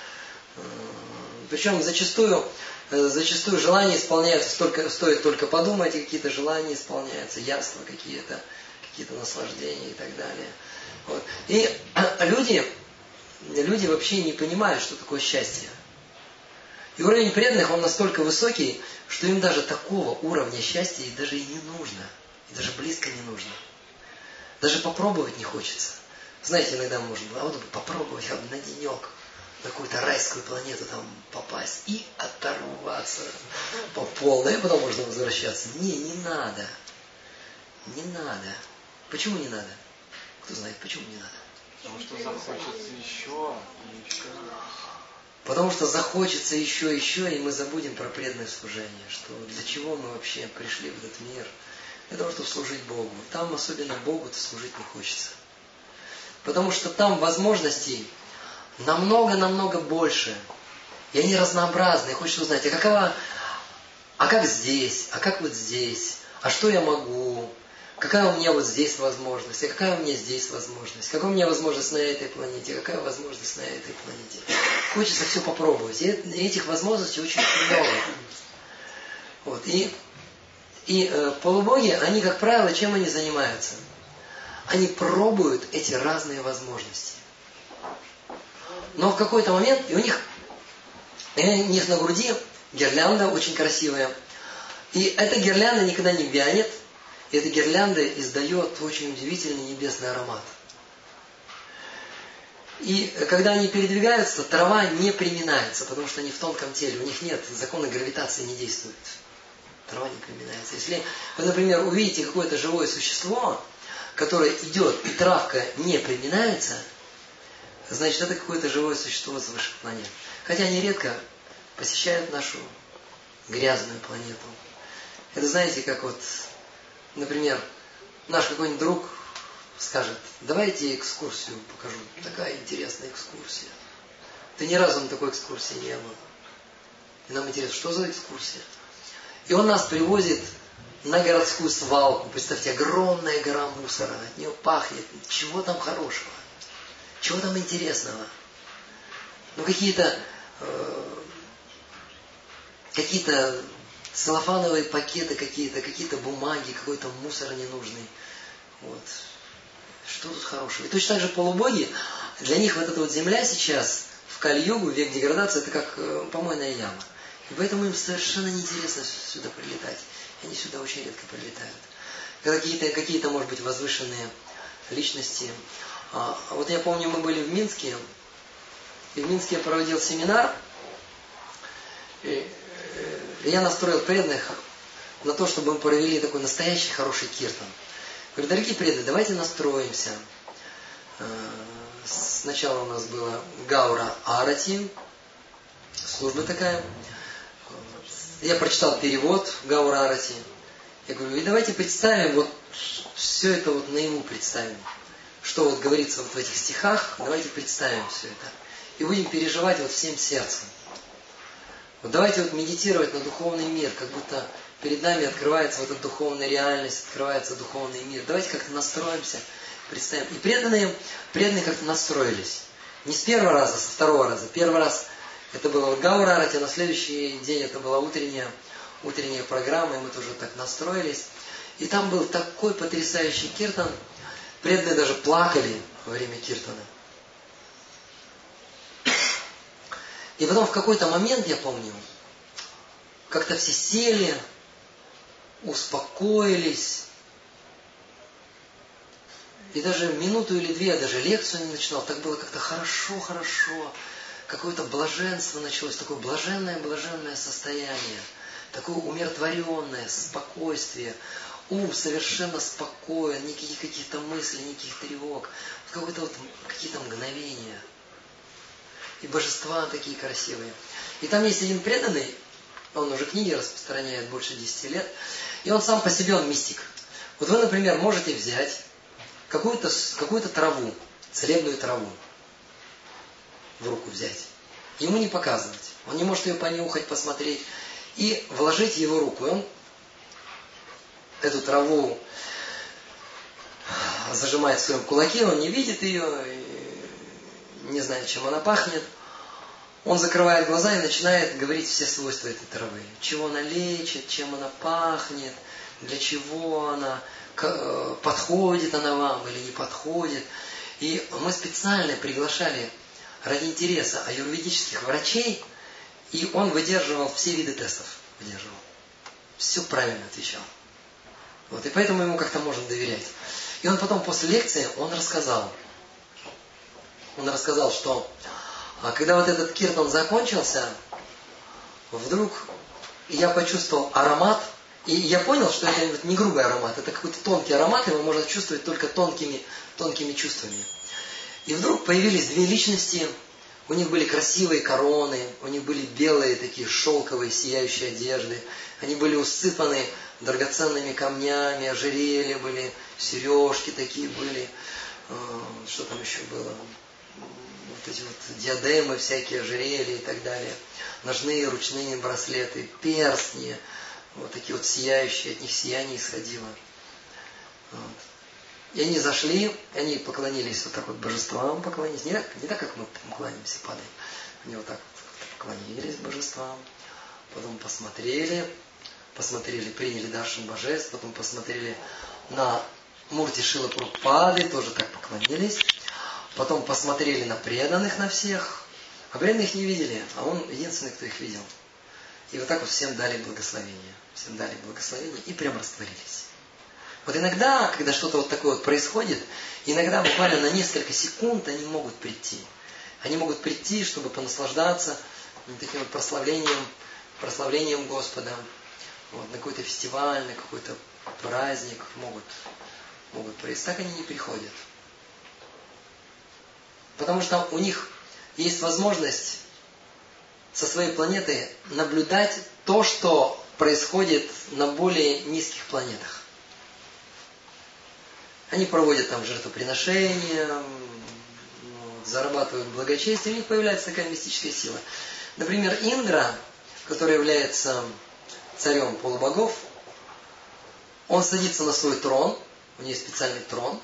Причем зачастую, зачастую желания исполняются, столько, стоит только подумать, и какие-то желания исполняются, яства какие-то, какие-то наслаждения и так далее. Вот. И люди, люди вообще не понимают, что такое счастье. И уровень преданных, он настолько высокий, что им даже такого уровня счастья и даже и не нужно. И даже близко не нужно. Даже попробовать не хочется. Знаете, иногда можно, а вот попробовать хотя бы на денек на какую-то райскую планету там попасть и оторваться по полной, и потом можно возвращаться. Не, не надо. Не надо. Почему не надо? Кто знает, почему не надо? Потому что захочется еще и еще. Потому что захочется еще, еще, и мы забудем про преданное служение. Что для чего мы вообще пришли в этот мир? Для того, чтобы служить Богу. Там особенно Богу-то служить не хочется. Потому что там возможностей намного-намного больше. И они разнообразные. Хочется узнать, а какова, а как здесь, а как вот здесь, а что я могу, какая у меня вот здесь возможность, а какая у меня здесь возможность, какая у меня возможность на этой планете, какая возможность на этой планете. Хочется все попробовать. И этих возможностей очень много. Вот. И, и э, полубоги, они, как правило, чем они занимаются? Они пробуют эти разные возможности. Но в какой-то момент, и у них, и у них на груди гирлянда очень красивая. И эта гирлянда никогда не вянет, И эта гирлянда издает очень удивительный небесный аромат. И когда они передвигаются, трава не приминается, потому что они в тонком теле, у них нет, законы гравитации не действуют. Трава не приминается. Если вы, например, увидите какое-то живое существо, которое идет, и травка не приминается, значит, это какое-то живое существо с высших планет. Хотя они редко посещают нашу грязную планету. Это знаете, как вот, например, наш какой-нибудь друг скажет: давайте экскурсию покажу. Такая интересная экскурсия. Ты ни разу на такой экскурсии не был. И нам интересно, что за экскурсия? И он нас привозит на городскую свалку. Представьте, огромная гора мусора. От нее пахнет. Чего там хорошего? Чего там интересного? Ну, какие-то э, какие-то целлофановые пакеты какие-то, какие-то бумаги, какой-то мусор ненужный. Вот. Что тут хорошего? И точно так же полубоги, для них вот эта вот земля сейчас, в Кали-югу, век деградации, это как э, помойная яма. И поэтому им совершенно неинтересно сюда прилетать. И они сюда очень редко прилетают. Когда какие-то, какие-то, может быть, возвышенные личности. А, вот я помню, мы были в Минске, и в Минске я проводил семинар, и, и я настроил преданных на то, чтобы мы провели такой настоящий хороший киртан. Говорю: дорогие преданные, давайте настроимся. Сначала у нас была Гаура Арати, служба такая. Я прочитал перевод Гаура Арати. Я говорю: и давайте представим, вот все это вот наяву представим. Что вот говорится вот в этих стихах, давайте представим все это. И будем переживать вот всем сердцем. Вот давайте вот медитировать на духовный мир, как будто перед нами открывается вот эта духовная реальность, открывается духовный мир. Давайте как-то настроимся, представим. И преданные, преданные как-то настроились. Не с первого раза, со второго раза. Первый раз это было вот Гаура Арати, а на следующий день это была утренняя, утренняя программа, и мы тоже так настроились. И там был такой потрясающий киртан. Преданные даже плакали во время киртана. И потом в какой-то момент, я помню, как-то все сели, успокоились. И даже минуту или две я даже лекцию не начинал. Так было как-то хорошо, хорошо. Какое-то блаженство началось. Такое блаженное-блаженное состояние. Такое умиротворенное, спокойствие. Ум совершенно спокоен. Никаких каких-то мыслей, никаких тревог. Какое-то вот какие-то мгновения. И божества такие красивые. И там есть один преданный. Он уже книги распространяет больше десяти лет. И он сам по себе, он мистик. Вот вы, например, можете взять какую-то, какую-то траву, целебную траву, в руку взять. Ему не показывать. Он не может ее понюхать, посмотреть. И вложить в его руку. И он эту траву зажимает в своем кулаке, он не видит ее, не знает, чем она пахнет. Он закрывает глаза и начинает говорить все свойства этой травы. Чего она лечит, чем она пахнет, для чего она, подходит она вам или не подходит. И мы специально приглашали ради интереса аюрведических врачей, и он выдерживал все виды тестов. Выдерживал. Все правильно отвечал. Вот, и поэтому ему как-то можно доверять. И он потом после лекции, он рассказал, он рассказал, что а когда вот этот киртан закончился, вдруг я почувствовал аромат, и я понял, что это не грубый аромат, это какой-то тонкий аромат, его можно чувствовать только тонкими, тонкими чувствами. И вдруг появились две личности, у них были красивые короны, у них были белые такие шелковые сияющие одежды, они были усыпаны драгоценными камнями, ожерелья были, сережки такие были, что там еще было? Вот эти вот диадемы, всякие ожерелья и так далее, ножные, ручные браслеты, перстни, вот такие вот сияющие, от них сияние исходило. Вот. И они зашли, они поклонились вот так вот божествам, поклонились, не так, не так как мы кланяемся, падаем, они вот так вот поклонились божествам, потом посмотрели, посмотрели, приняли даршан божеств, потом посмотрели на Мурти Шрилы Прабхупады, тоже так поклонились. Потом посмотрели на преданных, на всех. А преданных их не видели, а он единственный, кто их видел. И вот так вот всем дали благословение. Всем дали благословение и прям растворились. Вот иногда, когда что-то вот такое вот происходит, иногда буквально на несколько секунд они могут прийти. Они могут прийти, чтобы понаслаждаться таким вот прославлением, прославлением Господа. Вот, на какой-то фестиваль, на какой-то праздник могут, могут прийти. Так они не приходят. Потому что у них есть возможность со своей планеты наблюдать то, что происходит на более низких планетах. Они проводят там жертвоприношения, зарабатывают благочестие, у них появляется такая мистическая сила. Например, Индра, который является царем полубогов, он садится на свой трон, у него есть специальный трон,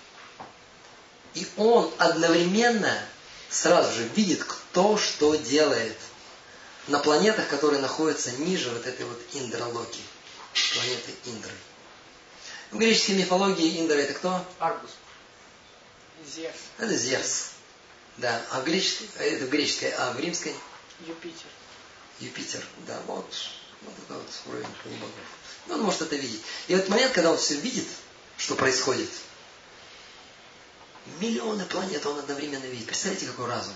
и он одновременно сразу же видит, кто что делает на планетах, которые находятся ниже вот этой вот Индралоки, планеты Индры. В греческой мифологии Индра это кто? Аргус. Зевс. Это Зевс. Да, а в греческой, это в греческой, а в римской? Юпитер. Юпитер, да, вот, вот это вот уровень полубогов. Ну, он может это видеть. И в этот момент, когда он все видит, что происходит, миллионы планет он одновременно видит. Представляете, какой разум?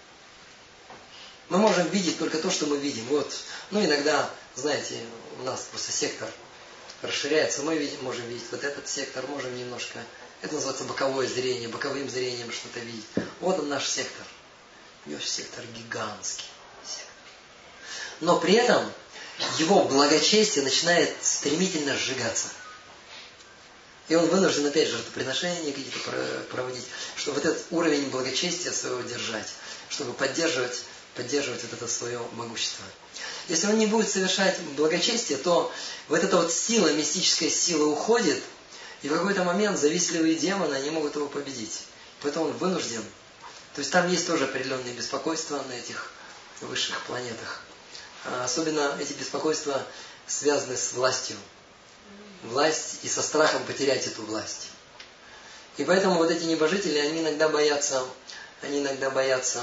Мы можем видеть только то, что мы видим. Вот, ну, иногда, знаете, у нас просто сектор расширяется, мы видим, можем видеть вот этот сектор, можем немножко, это называется боковое зрение, боковым зрением что-то видеть. Вот он наш сектор. У него сектор гигантский. Сектор. Но при этом его благочестие начинает стремительно сжигаться. И он вынужден опять же жертвоприношения какие-то проводить, чтобы вот этот уровень благочестия своего держать, чтобы поддерживать, поддерживать вот это свое могущество. Если он не будет совершать благочестие, то вот эта вот сила, мистическая сила уходит, и в какой-то момент завистливые демоны, они могут его победить. Поэтому он вынужден. То есть там есть тоже определенные беспокойства на этих высших планетах. А особенно эти беспокойства связаны с властью. Власть и со страхом потерять эту власть. И поэтому вот эти небожители, они иногда боятся, они иногда боятся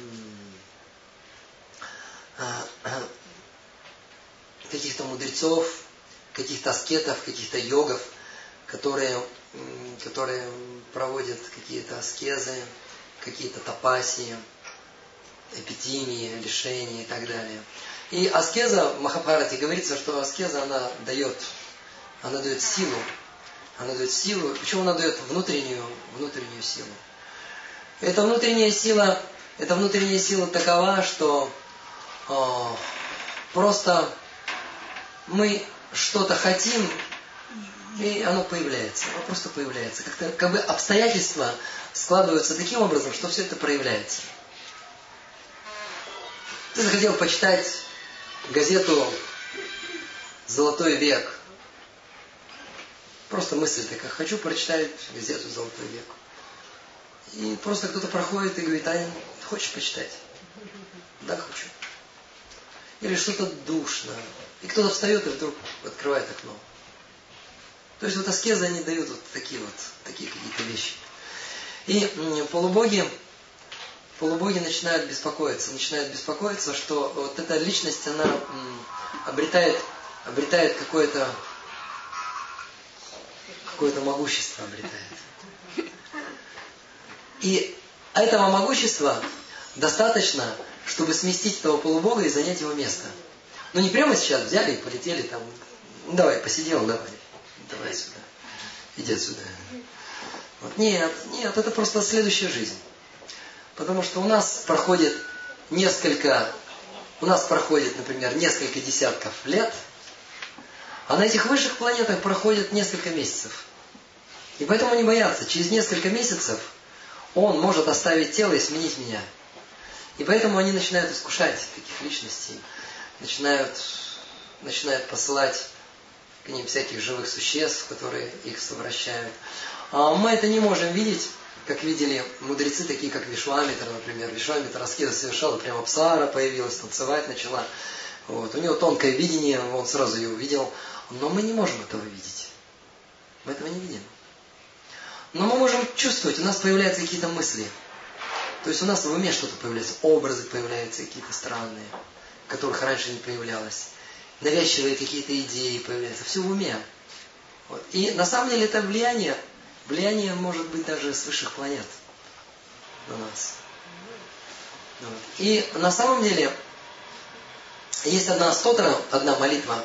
каких-то мудрецов, каких-то аскетов, каких-то йогов, которые, которые проводят какие-то аскезы, какие-то тапасии, эпитимии, лишения и так далее. И аскеза в Махабхарате говорится, что аскеза она дает, она дает силу, она дает силу, причем она дает внутреннюю, внутреннюю силу. Эта внутренняя сила, эта внутренняя сила такова, что о, просто мы что-то хотим, и оно появляется. Оно просто появляется. Как-то, как бы обстоятельства складываются таким образом, что все это проявляется. Ты захотел почитать газету «Золотой век». Просто мысль такая, хочу прочитать газету «Золотой век». И просто кто-то проходит и говорит, а хочешь почитать? Да, хочу. Или что-то душно. И кто-то встает и вдруг открывает окно. То есть вот аскезы, они дают вот такие вот, такие какие-то вещи. И полубоги, полубоги начинают беспокоиться, начинают беспокоиться, что вот эта личность, она обретает, обретает какое-то, какое-то могущество обретает. И этого могущества достаточно, чтобы сместить этого полубога и занять его место. Ну не прямо сейчас взяли и полетели там, ну давай, посидел, давай, давай сюда, иди отсюда. Вот. Нет, нет, это просто следующая жизнь. Потому что у нас проходит несколько, у нас проходит, например, несколько десятков лет, а на этих высших планетах проходит несколько месяцев. И поэтому они боятся, через несколько месяцев он может оставить тело и сменить меня. И поэтому они начинают искушать таких личностей, начинают, начинают посылать к ним всяких живых существ, которые их совращают. А мы это не можем видеть, как видели мудрецы, такие как Вишвамитра, например. Вишвамитра аскеза совершала, прямо Апсара появилась, танцевать начала. Вот. У него тонкое видение, он сразу ее увидел. Но мы не можем этого видеть. Мы этого не видим. Но мы можем чувствовать, у нас появляются какие-то мысли. То есть у нас в уме что-то появляется, образы появляются какие-то странные, которых раньше не появлялось. Навязчивые какие-то идеи появляются. Все в уме. Вот. И на самом деле это влияние, влияние может быть даже с высших планет на нас. Вот. И на самом деле есть одна стотра, одна молитва.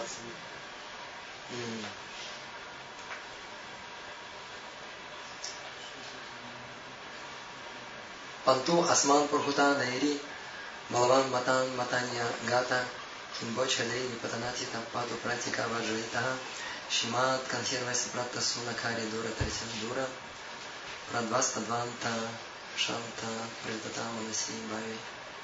Панту асман прохута найри малаван матан матанья гата кимбоча дейни патанати тампаду пратика ваджита шимат консервайса пратта сунакари дура тарисандура прадваста дванта шанта предатаманаси бави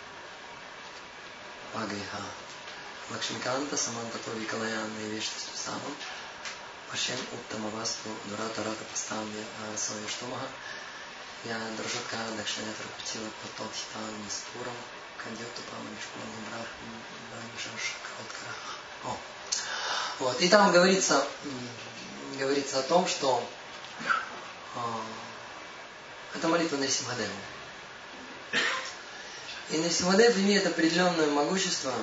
Агриха Лакшмиканта Самантато Викалаянна Вештасту Самам Пашем Уттамавасту Дурата Рата Пастамья Арасоя Штумаха Я Дрожатка Дакшанятра Птила Потот Хитан Мистурам Кандиоту Паманишпон Брах Бранишаш Кауткарах. О. Вот. И там говорится, говорится о том, что э, это молитва Нарисимхадеву. И Нарисимхадев имеет определенное могущество.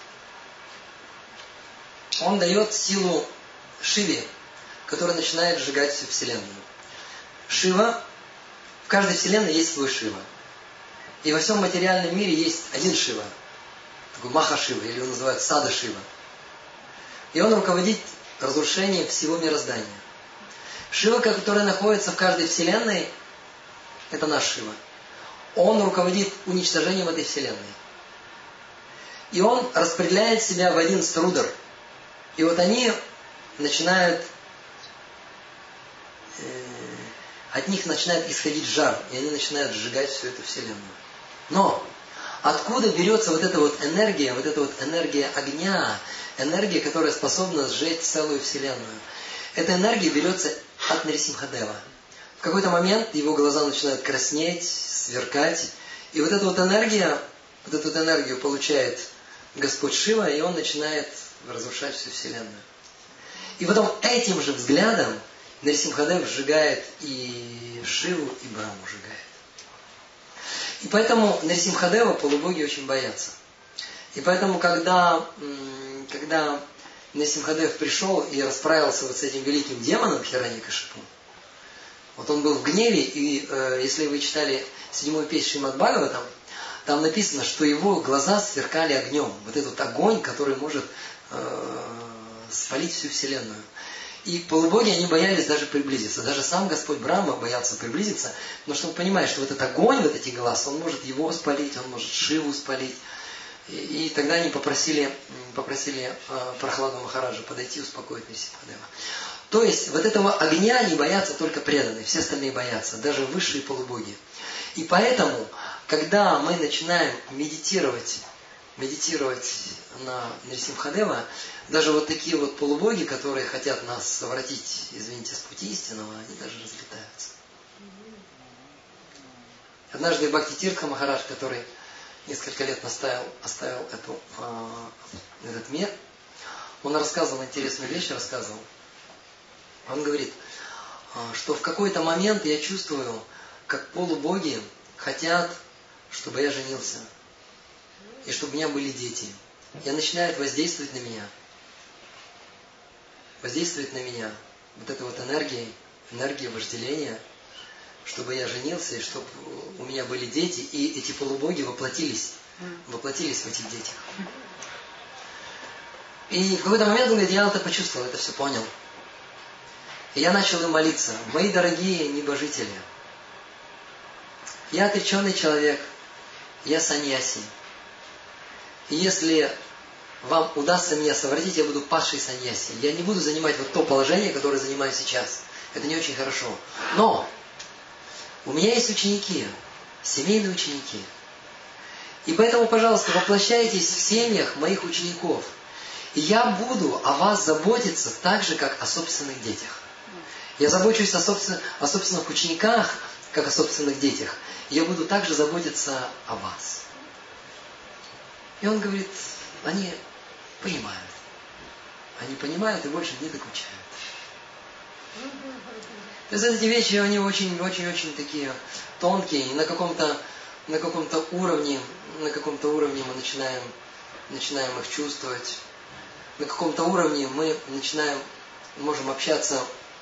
Он дает силу Шиве, которая начинает сжигать всю Вселенную. Шива, в каждой Вселенной есть свой Шива. И во всем материальном мире есть один Шива. Такой Маха Шива, или его называют Сада Шива. И он руководит разрушением всего мироздания. Шива, который находится в каждой Вселенной, это наш Шива. Он руководит уничтожением этой Вселенной. И он распределяет себя в одиннадцать рудр. И вот они начинают, э, от них начинает исходить жар, и они начинают сжигать всю эту Вселенную. Но откуда берется вот эта вот энергия, вот эта вот энергия огня, энергия, которая способна сжечь целую Вселенную? Эта энергия берется от Нарисимхадева. В какой-то момент его глаза начинают краснеть, сверкать, и вот эта вот энергия, вот эту вот энергию получает Господь Шива, и он начинает разрушать всю Вселенную. И потом этим же взглядом Нарисимхадев сжигает и Шиву, и Браму сжигает. И поэтому Нарисимхадева полубоги очень боятся. И поэтому, когда, когда Нарисимхадев пришел и расправился вот с этим великим демоном Хираньякашипу, вот он был в гневе, и э, если вы читали седьмую песню Шримад Бхагаватам, там написано, что его глаза сверкали огнем. Вот этот огонь, который может э, спалить всю Вселенную. И полубоги, они боялись даже приблизиться. Даже сам Господь Брахма боялся приблизиться. Но чтобы понимать, что вот этот огонь, вот эти глаза, он может его спалить, он может Шиву спалить. И, и тогда они попросили, попросили э, Прохладу Махараджа подойти и успокоить Нарисимхадева. То есть вот этого огня не боятся только преданные, все остальные боятся, даже высшие полубоги. И поэтому, когда мы начинаем медитировать, медитировать на Нарисимхадева, даже вот такие вот полубоги, которые хотят нас совратить, извините, с пути истинного, они даже разлетаются. Однажды Бхакти Тиртха Махарадж, который несколько лет оставил, оставил эту, э, этот мир, он рассказывал интересную вещь, рассказывал. Он говорит, что в какой-то момент я чувствую, как полубоги хотят, чтобы я женился. И чтобы у меня были дети. И начинают воздействовать на меня. Воздействовать на меня. Вот этой вот энергией, энергией вожделения, чтобы я женился, и чтобы у меня были дети. И эти полубоги воплотились. Воплотились в этих детях. И в какой-то момент он говорит, я это почувствовал, это все понял. И я начал им молиться. Мои дорогие небожители, я отреченный человек, я саньяси. И если вам удастся меня совратить, я буду падший саньяси. Я не буду занимать вот то положение, которое занимаю сейчас. Это не очень хорошо. Но у меня есть ученики, семейные ученики. И поэтому, пожалуйста, воплощайтесь в семьях моих учеников. И я буду о вас заботиться так же, как о собственных детях. Я забочусь о, собствен... о собственных учениках, как о собственных детях. Я буду также заботиться о вас. И он говорит, они понимают. Они понимают и больше не докучают. То есть эти вещи, они очень-очень-очень такие тонкие. И на каком-то, на каком-то уровне, на каком-то уровне мы начинаем, начинаем их чувствовать. На каком-то уровне мы начинаем, можем общаться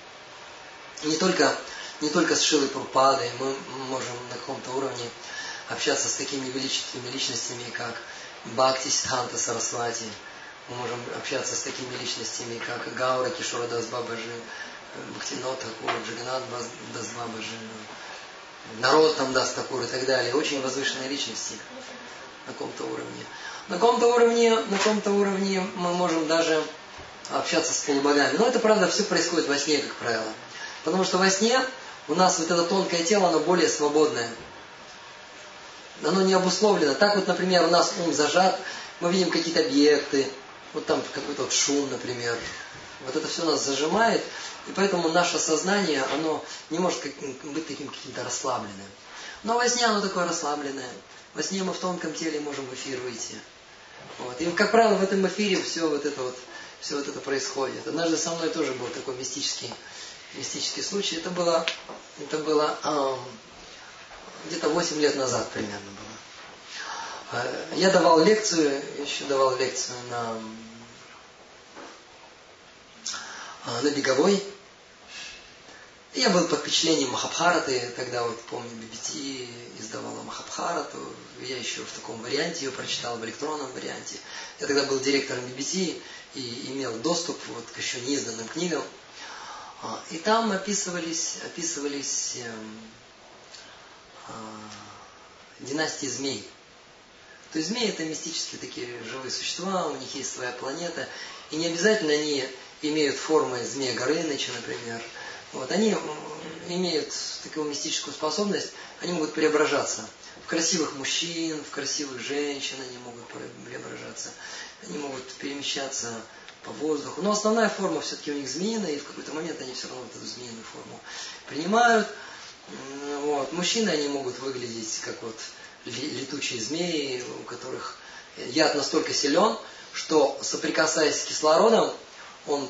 не только, не только с Шилой Прабхупадой, мы можем на каком-то уровне общаться с такими величественными личностями, как Бхакти Сиддханта Сарасвати. Мы можем общаться с такими личностями, как Гаура Кишора Дас Бабаджи, Бхактинот Такур, Джаганат Дас Бабаджи, Народ там Дас Такур и так далее. Очень возвышенные личности на каком-то уровне. На каком-то уровне, на каком-то уровне мы можем даже общаться с полубогами. Но это, правда, все происходит во сне, как правило. Потому что во сне у нас вот это тонкое тело, оно более свободное. Оно не обусловлено. Так вот, например, у нас ум зажат, мы видим какие-то объекты, вот там какой-то вот шум, например. Вот это все нас зажимает, и поэтому наше сознание, оно не может быть таким каким-то расслабленным. Но во сне оно такое расслабленное. Во сне мы в тонком теле можем в эфир выйти. Вот. И, как правило, в этом эфире все вот это вот, все вот это происходит. Однажды со мной тоже был такой мистический, мистический случай. Это было, это было эм, где-то восемь лет назад примерно было. Я давал лекцию, еще давал лекцию на, на Беговой. И я был под впечатлением Махабхараты, тогда вот помню, би би ти издавала Махабхарату, я еще в таком варианте ее прочитал, в электронном варианте. Я тогда был директором би би ти и имел доступ вот к еще неизданным книгам. И там описывались, описывались э, э, династии змей. То есть змеи это мистические такие живые существа, у них есть своя планета, и не обязательно они имеют формы змея Горыныча, например. Вот, они имеют такую мистическую способность, они могут преображаться в красивых мужчин, в красивых женщин, они могут преображаться, они могут перемещаться по воздуху. Но основная форма все-таки у них змеиная, и в какой-то момент они все равно вот эту змеиную форму принимают. Вот. Мужчины, они могут выглядеть как вот летучие змеи, у которых яд настолько силен, что соприкасаясь с кислородом, он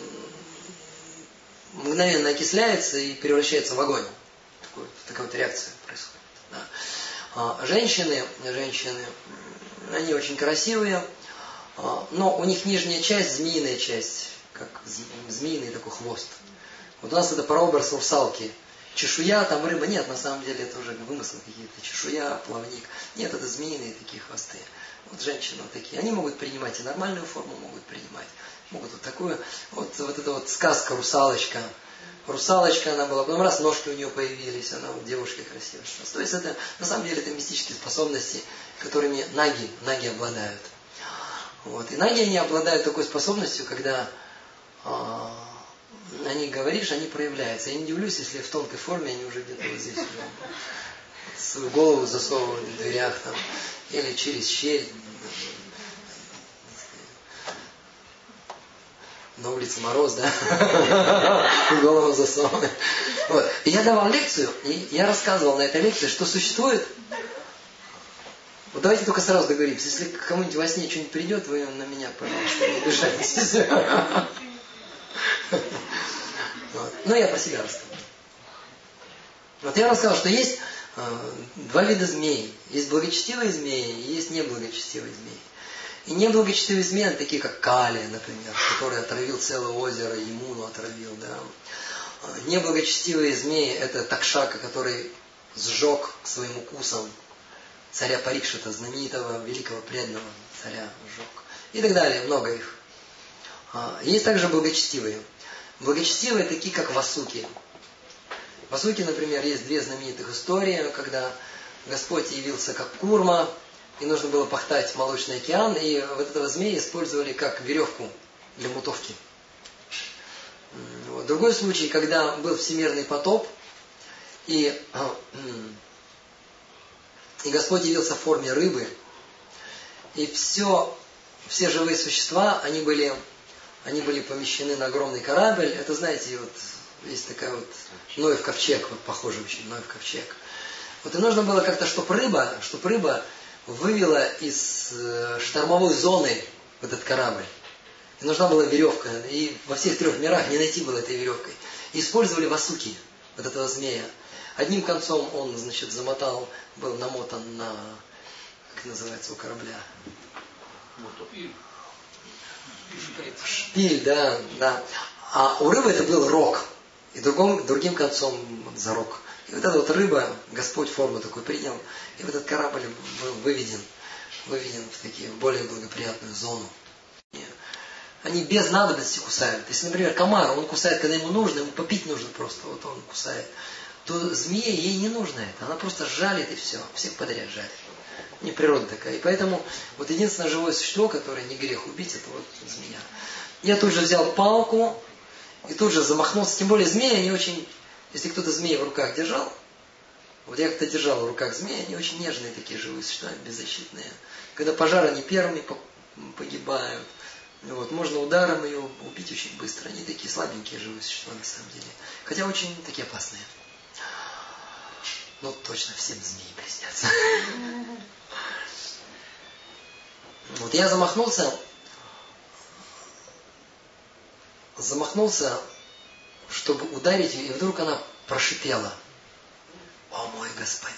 мгновенно окисляется и превращается в огонь. Такой, такая вот реакция происходит. Да. А женщины, женщины, они очень красивые, но у них нижняя часть, змеиная часть, как змеиный такой хвост. Вот у нас это прообраз русалки. Чешуя, там рыба, нет, на самом деле это уже вымыслы какие-то. Чешуя, плавник. Нет, это змеиные такие хвосты. Вот женщины вот такие. Они могут принимать и нормальную форму, могут принимать. Могут вот такую. Вот, вот эта вот сказка «Русалочка». Русалочка она была, потом раз ножки у нее появились, она вот девушка красивая. То есть это, на самом деле, это мистические способности, которыми наги, наги обладают. Вот. И наги, они обладают такой способностью, когда э, о них говоришь, они проявляются. Я не удивлюсь, если в тонкой форме они уже где-то вот здесь уже свою голову засовывают в дверях там, или через щель. На улице мороз, да? Голову засовывают. Вот. И я давал лекцию, и я рассказывал на этой лекции, что существует. Вот давайте только сразу договоримся. Если кому-нибудь во сне что-нибудь придет, вы на меня, пожалуйста, не обижайтесь. Вот. Но я про себя рассказывал. Вот я рассказал, что есть э, два вида змей. Есть благочестивые змеи и есть неблагочестивые змеи. И неблагочестивые змеи, такие как Кали, например, который отравил целое озеро, Ямуну отравил. Да. Неблагочестивые змеи это Такшака, который сжег своим укусом царя Парикшита, знаменитого великого преданного царя сжег. И так далее, много их. Есть также благочестивые. Благочестивые такие, как Васуки. Васуки, например, есть две знаменитых истории, когда Господь явился как Курма, и нужно было пахтать Молочный океан, и вот этого змея использовали как веревку для мутовки. Вот. Другой случай, когда был всемирный потоп, и, и Господь явился в форме рыбы, и все, все живые существа, они были, они были помещены на огромный корабль. Это, знаете, вот есть такая вот Ноев ковчег, вот похоже очень, Ноев ковчег. Вот и нужно было как-то, чтобы рыба, чтобы рыба вывела из штормовой зоны вот этот корабль. И нужна была веревка. И во всех трех мирах не найти было этой веревкой. И использовали васуки, вот этого змея. Одним концом он, значит, замотал, был намотан на, как называется у корабля? Шпиль, да, да. А у рыбы это был рог. и другом, другим концом за рог. И вот эта вот рыба, Господь форму такую принял, и вот этот корабль был выведен, выведен в такие более благоприятную зону. Они без надобности кусают. Если, например, комар, он кусает, когда ему нужно, ему попить нужно просто, вот он кусает, то змея ей не нужно это. Она просто жалит и все. Всех подряд жалит. Не природа такая. И поэтому вот единственное живое существо, которое не грех убить, это вот змея. Я тут же взял палку и тут же замахнулся. Тем более змеи, они очень... Если кто-то змеи в руках держал, вот я как-то держал в руках змеи, они очень нежные такие живые существа, беззащитные. Когда пожар, они первыми погибают. Вот, можно ударом ее убить очень быстро. Они такие слабенькие живые существа на самом деле. Хотя очень такие опасные. Ну, точно всем змеи приснятся. Вот я замахнулся, замахнулся, чтобы ударить ее, и вдруг она прошипела: «О мой господин,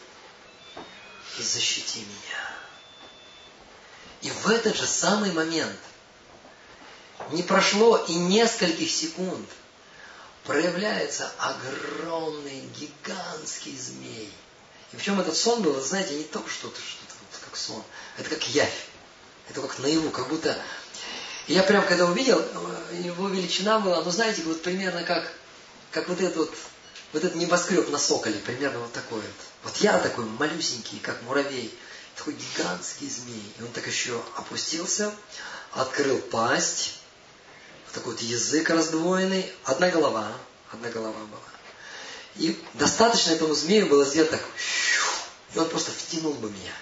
защити меня». И в этот же самый момент не прошло и нескольких секунд, проявляется огромный, гигантский змей. И причем этот сон был, вы знаете, не только что-то, что-то вот как сон, это как явь, это как наяву, как будто... И я прям когда увидел, его величина была, ну знаете, вот примерно как, как вот этот вот, вот этот небоскреб на Соколе, примерно вот такой вот. Вот я такой малюсенький, как муравей, такой гигантский змей. И он так еще опустился, открыл пасть, такой вот язык раздвоенный, одна голова, одна голова была. И достаточно этому змею было сделать так, и он просто втянул бы меня.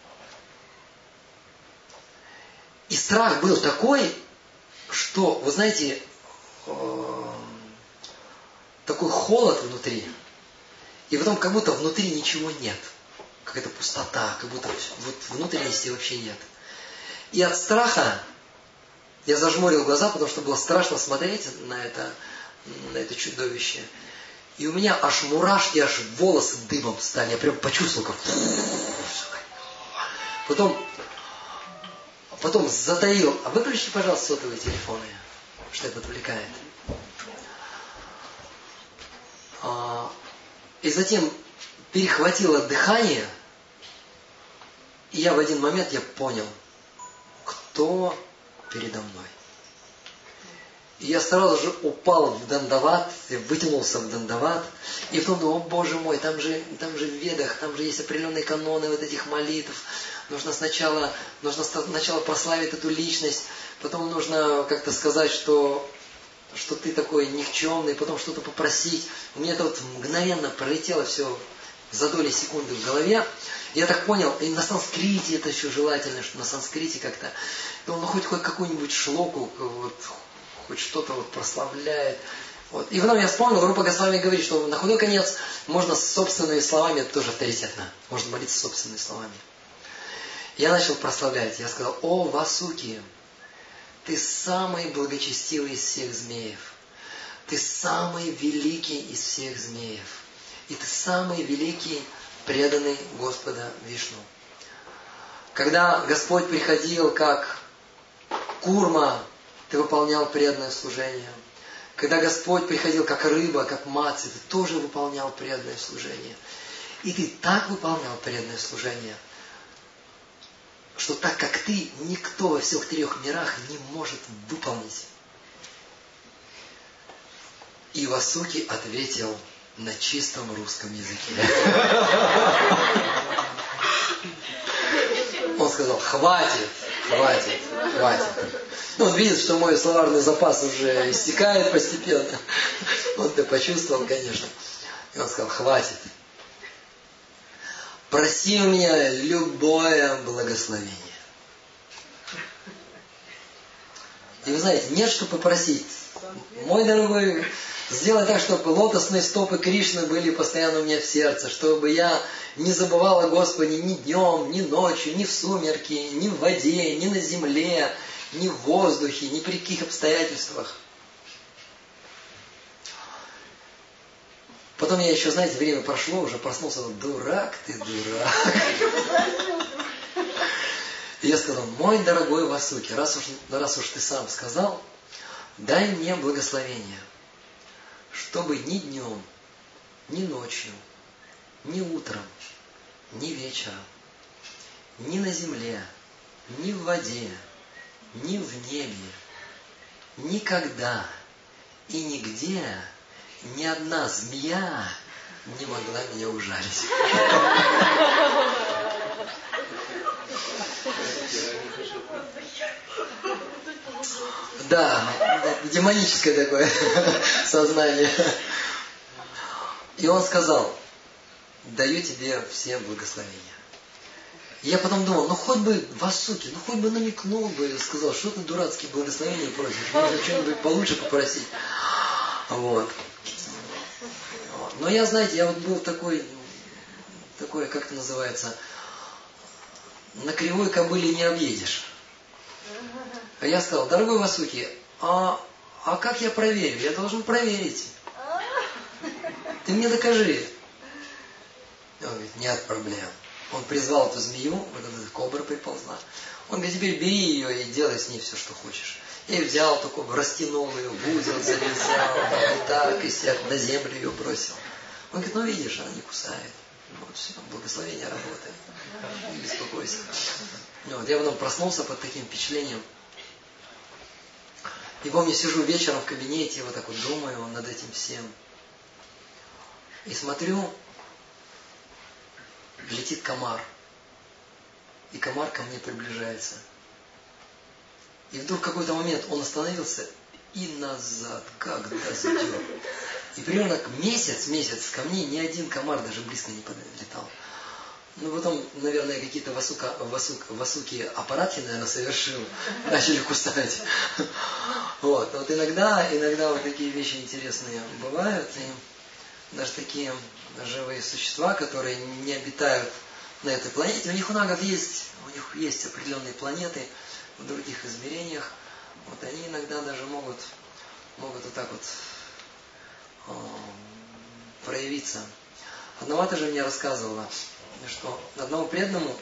И страх был такой, что, вы знаете, э, такой холод внутри, и потом как будто внутри ничего нет. Какая-то пустота, как будто вот внутренности вообще нет. И от страха я зажмурил глаза, потому что было страшно смотреть на это, на это чудовище. И у меня аж мурашки, аж волосы дыбом стали. Я прям почувствовал, как... Потом, потом затаил. А выключите, пожалуйста, сотовые телефоны, что это отвлекает. И затем перехватило дыхание. И я в один момент я понял, кто передо мной. И я сразу же упал в дандават, вытянулся в дандават, и потом думал: о Боже мой, там же, там же в Ведах, там же есть определенные каноны вот этих молитв. Нужно сначала, нужно сначала прославить эту личность, потом нужно как-то сказать, что, что ты такой никчемный, потом что-то попросить. У меня это вот мгновенно пролетело все за доли секунды в голове. Я так понял, и на санскрите это еще желательно, что на санскрите как-то, ну хоть, хоть какую-нибудь шлоку, вот, хоть что-то вот прославляет. Вот. И потом я вспомнил, Рупа Госвами говорит, что на худой конец можно с собственными словами, это тоже авторитетно, можно молиться собственными словами. Я начал прославлять, я сказал: о Васуки, ты самый благочестивый из всех змеев, ты самый великий из всех змеев, и ты самый великий преданный Господа Вишну. Когда Господь приходил как курма, ты выполнял преданное служение. Когда Господь приходил как рыба, как маци, ты тоже выполнял преданное служение. И ты так выполнял преданное служение, что так как ты, никто во всех трех мирах не может выполнить. И Васуки ответил на чистом русском языке. Он сказал: хватит, хватит, хватит. Ну, он видит, что мой словарный запас уже истекает постепенно. Он-то почувствовал, конечно. И он сказал: хватит. Проси у меня любое благословение. И вы знаете, нет что попросить. Мой дорогой, сделай так, чтобы лотосные стопы Кришны были постоянно у меня в сердце, чтобы я не забывал о Господе ни днем, ни ночью, ни в сумерки, ни в воде, ни на земле, ни в воздухе, ни при каких обстоятельствах. Потом я еще, знаете, время прошло, уже проснулся, дурак ты, дурак. И я сказал: мой дорогой Васуки, раз уж, раз уж ты сам сказал, дай мне благословение. чтобы ни днем, ни ночью, ни утром, ни вечером, ни на земле, ни в воде, ни в небе, никогда и нигде ни одна змея не могла меня ужалить. Да, демоническое такое сознание. И он сказал: даю тебе все благословения. Я потом думал, ну хоть бы Васуки, ну хоть бы намекнул бы, сказал, что ты дурацкие благословения просишь, можно что-нибудь получше попросить. Вот. Но я, знаете, я вот был такой, такой, как это называется, на кривой кобыле не объедешь. А я сказал: дорогой Васуки, а, а как я проверю? Я должен проверить. Ты мне докажи. Он говорит: нет проблем. Он призвал эту змею, вот эта кобра приползла. Он говорит: теперь бери ее и делай с ней все, что хочешь. Я ее взял, эту кобру, растянул ее, в узел завязал, и так, и сяк, на землю ее бросил. Он говорит: ну видишь, она не кусает. Вот все, благословение работает. Не беспокойся. Вот, я потом проснулся под таким впечатлением. И помню, сижу вечером в кабинете, вот так вот думаю над этим всем. И смотрю, летит комар. И комар ко мне приближается. И вдруг в какой-то момент он остановился и назад, как дозадер. И примерно месяц, месяц ко мне ни один комар даже близко не подлетал. Ну, потом, наверное, какие-то васука, васук, васуки аппаратки, наверное, совершил, начали кусать. Вот. Вот иногда, иногда вот такие вещи интересные бывают. И даже такие живые существа, которые не обитают на этой планете, у них у нагов есть, у них есть определенные планеты в других измерениях. Вот они иногда даже могут, могут вот так вот э, проявиться. Одновато же мне рассказывала, что одному преданному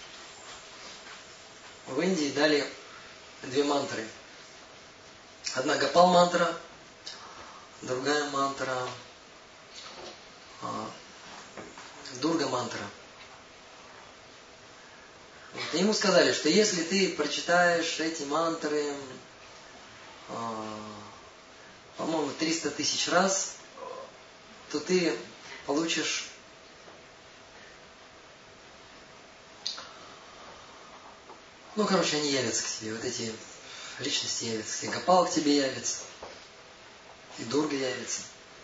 в Индии дали две мантры. Одна Гопал мантра, другая мантра а, Дурга мантра. Вот. И ему сказали, что если ты прочитаешь эти мантры, а, по-моему, триста тысяч раз, то ты получишь Ну, короче, они явятся к тебе, вот эти личности явятся к тебе. Гопал к тебе явится, и Дурга явится.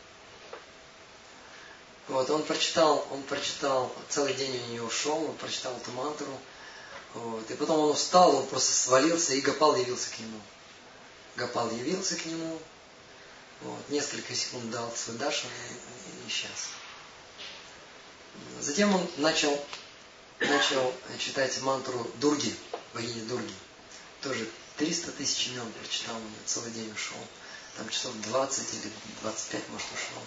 Вот, он прочитал, он прочитал, целый день у него ушел, он прочитал эту мантру. Вот, и потом он устал, он просто свалился, и Гопал явился к нему. Гопал явился к нему, вот, несколько секунд дал свой даршан и, и исчез. Затем он начал, начал читать мантру Дурги, богини Дурги. Тоже триста тысяч имен прочитал, он целый день ушел. Там часов двадцать или двадцать пять, может, ушел.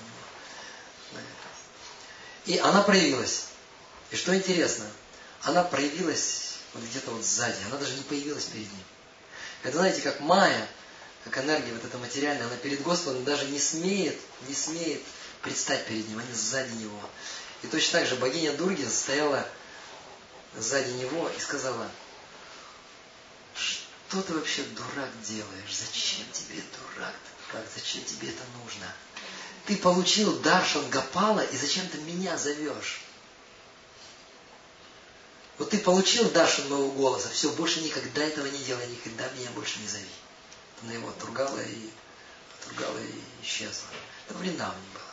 И она проявилась. И что интересно, она проявилась вот где-то вот сзади. Она даже не появилась перед ним. Это, знаете, как Майя, как энергия вот эта материальная, она перед Господом даже не смеет, не смеет предстать перед ним. Они сзади него. И точно так же богиня Дурги стояла сзади него и сказала: что ты вообще, дурак, делаешь? Зачем тебе, дурак, дурак? Зачем тебе это нужно? Ты получил даршан Гопала, и зачем ты меня зовешь? Вот ты получил даршан моего голоса, все, больше никогда этого не делай, никогда меня больше не зови. Она его отругала и, отругала и исчезла. Это в Вриндаване было.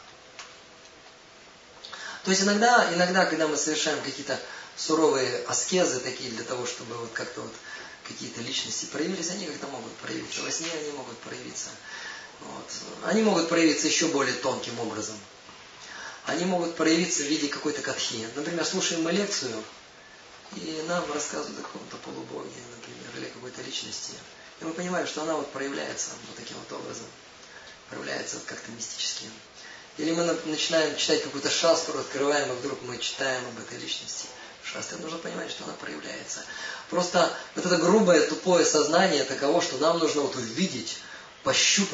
То есть иногда, иногда, когда мы совершаем какие-то суровые аскезы такие для того, чтобы вот как-то вот какие-то личности проявились, они как-то могут проявиться. Во сне они могут проявиться. Вот. Они могут проявиться еще более тонким образом. Они могут проявиться в виде какой-то катхи. Например, слушаем мы лекцию, и нам рассказывают о каком-то полубоге, например, или какой-то личности. И мы понимаем, что она вот проявляется вот таким вот образом. Проявляется вот как-то мистически. Или мы начинаем читать какую-то шастру, открываем, и вдруг мы читаем об этой личности. Шастре нужно понимать, что она проявляется. Просто вот это грубое, тупое сознание таково, что нам нужно вот увидеть, пощупать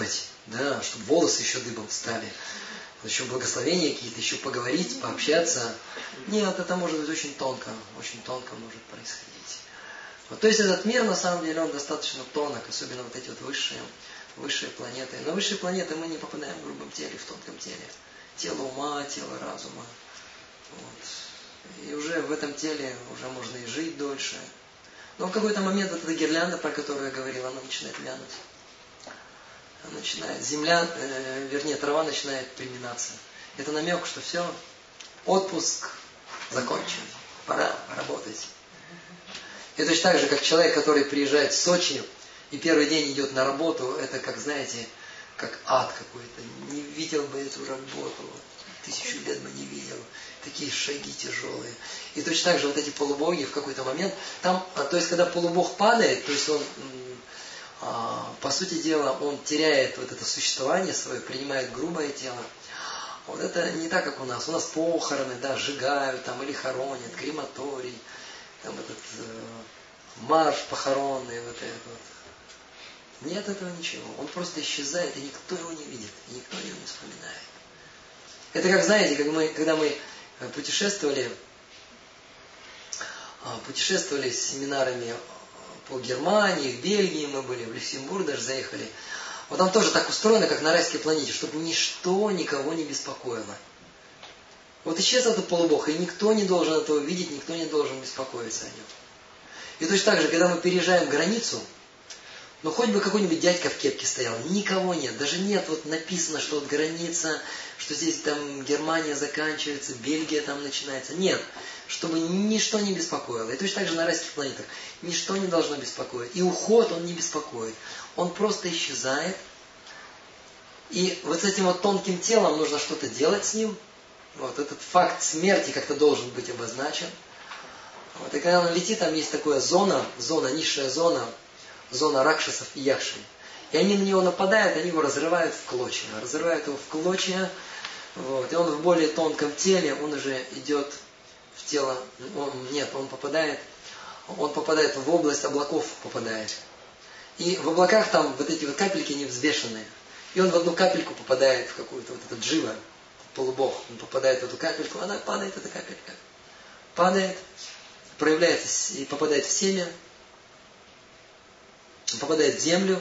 Да, чтобы волосы еще дыбом встали. Еще благословения какие-то, еще поговорить, пообщаться. Нет, это может быть очень тонко, очень тонко может происходить. Вот, то есть этот мир, на самом деле, он достаточно тонок, особенно вот эти вот высшие, высшие планеты. На высшие планеты мы не попадаем в грубом теле, в тонком теле. Тело ума, тело разума. Вот. И уже в этом теле уже можно и жить дольше. Но в какой-то момент вот эта гирлянда, про которую я говорил, она начинает вянуть. Она начинает, земля, э, вернее, трава начинает приминаться. Это намек, что все, отпуск закончен, пора работать. И точно так же, как человек, который приезжает в Сочи и первый день идет на работу, это как, знаете, как ад какой-то. Не видел бы эту работу, тысячу лет бы не видел. Такие шаги тяжелые. И точно так же вот эти полубоги в какой-то момент, там, то есть когда полубог падает, то есть он, по сути дела, он теряет вот это существование свое, принимает грубое тело. Вот это не так, как у нас. У нас похороны, да, сжигают там или хоронят, крематорий, там этот э, марш похоронный, вот это вот. Нет этого ничего. Он просто исчезает, и никто его не видит, и никто его не вспоминает. Это как, знаете, как мы, когда мы путешествовали, путешествовали с семинарами по Германии, в Бельгии мы были, в Люксембург даже заехали. Вот там тоже так устроено, как на райской планете, чтобы ничто никого не беспокоило. Вот исчез этот полубог, и никто не должен этого видеть, никто не должен беспокоиться о нем. И точно так же, когда мы переезжаем границу, ну хоть бы какой-нибудь дядька в кепке стоял, никого нет, даже нет, вот написано, что вот граница, что здесь там Германия заканчивается, Бельгия там начинается. Нет, чтобы ничто не беспокоило. И точно так же на райских планетах ничто не должно беспокоить. И уход он не беспокоит. Он просто исчезает. И вот с этим вот тонким телом нужно что-то делать с ним. Вот этот факт смерти как-то должен быть обозначен. Вот, и когда он летит, там есть такая зона, зона, низшая зона, зона ракшасов и якши. И они на него нападают, они его разрывают в клочья. Разрывают его в клочья. Вот, и он в более тонком теле, он уже идет в тело, он, нет, он попадает, он попадает в область облаков, попадает. И в облаках там вот эти вот капельки не взвешенные. И он в одну капельку попадает в какую-то вот этот джива, полубог. Он попадает в эту капельку, она падает, эта капелька. Падает, проявляется и попадает в семя, попадает в землю.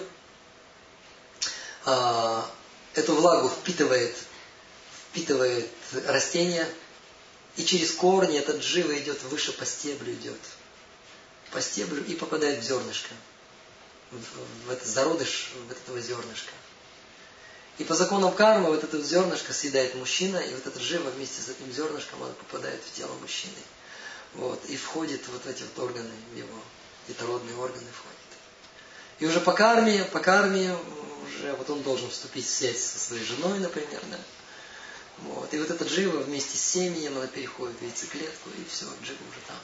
А, эту влагу впитывает, впитывает растение. И через корни этот джива идет выше по стеблю идет. По стеблю и попадает в зернышко. В, в этот зародыш вот этого зернышка. И по законам кармы вот это зернышко съедает мужчина, и вот этот джива вместе с этим зернышком он попадает в тело мужчины. Вот, и входит вот в эти вот органы, в его детородные органы входит. И уже по карме, по карме уже вот он должен вступить в связь со своей женой, например, да. Вот. И вот эта джива вместе с семенем, она переходит в яйцеклетку, и все, джива уже там.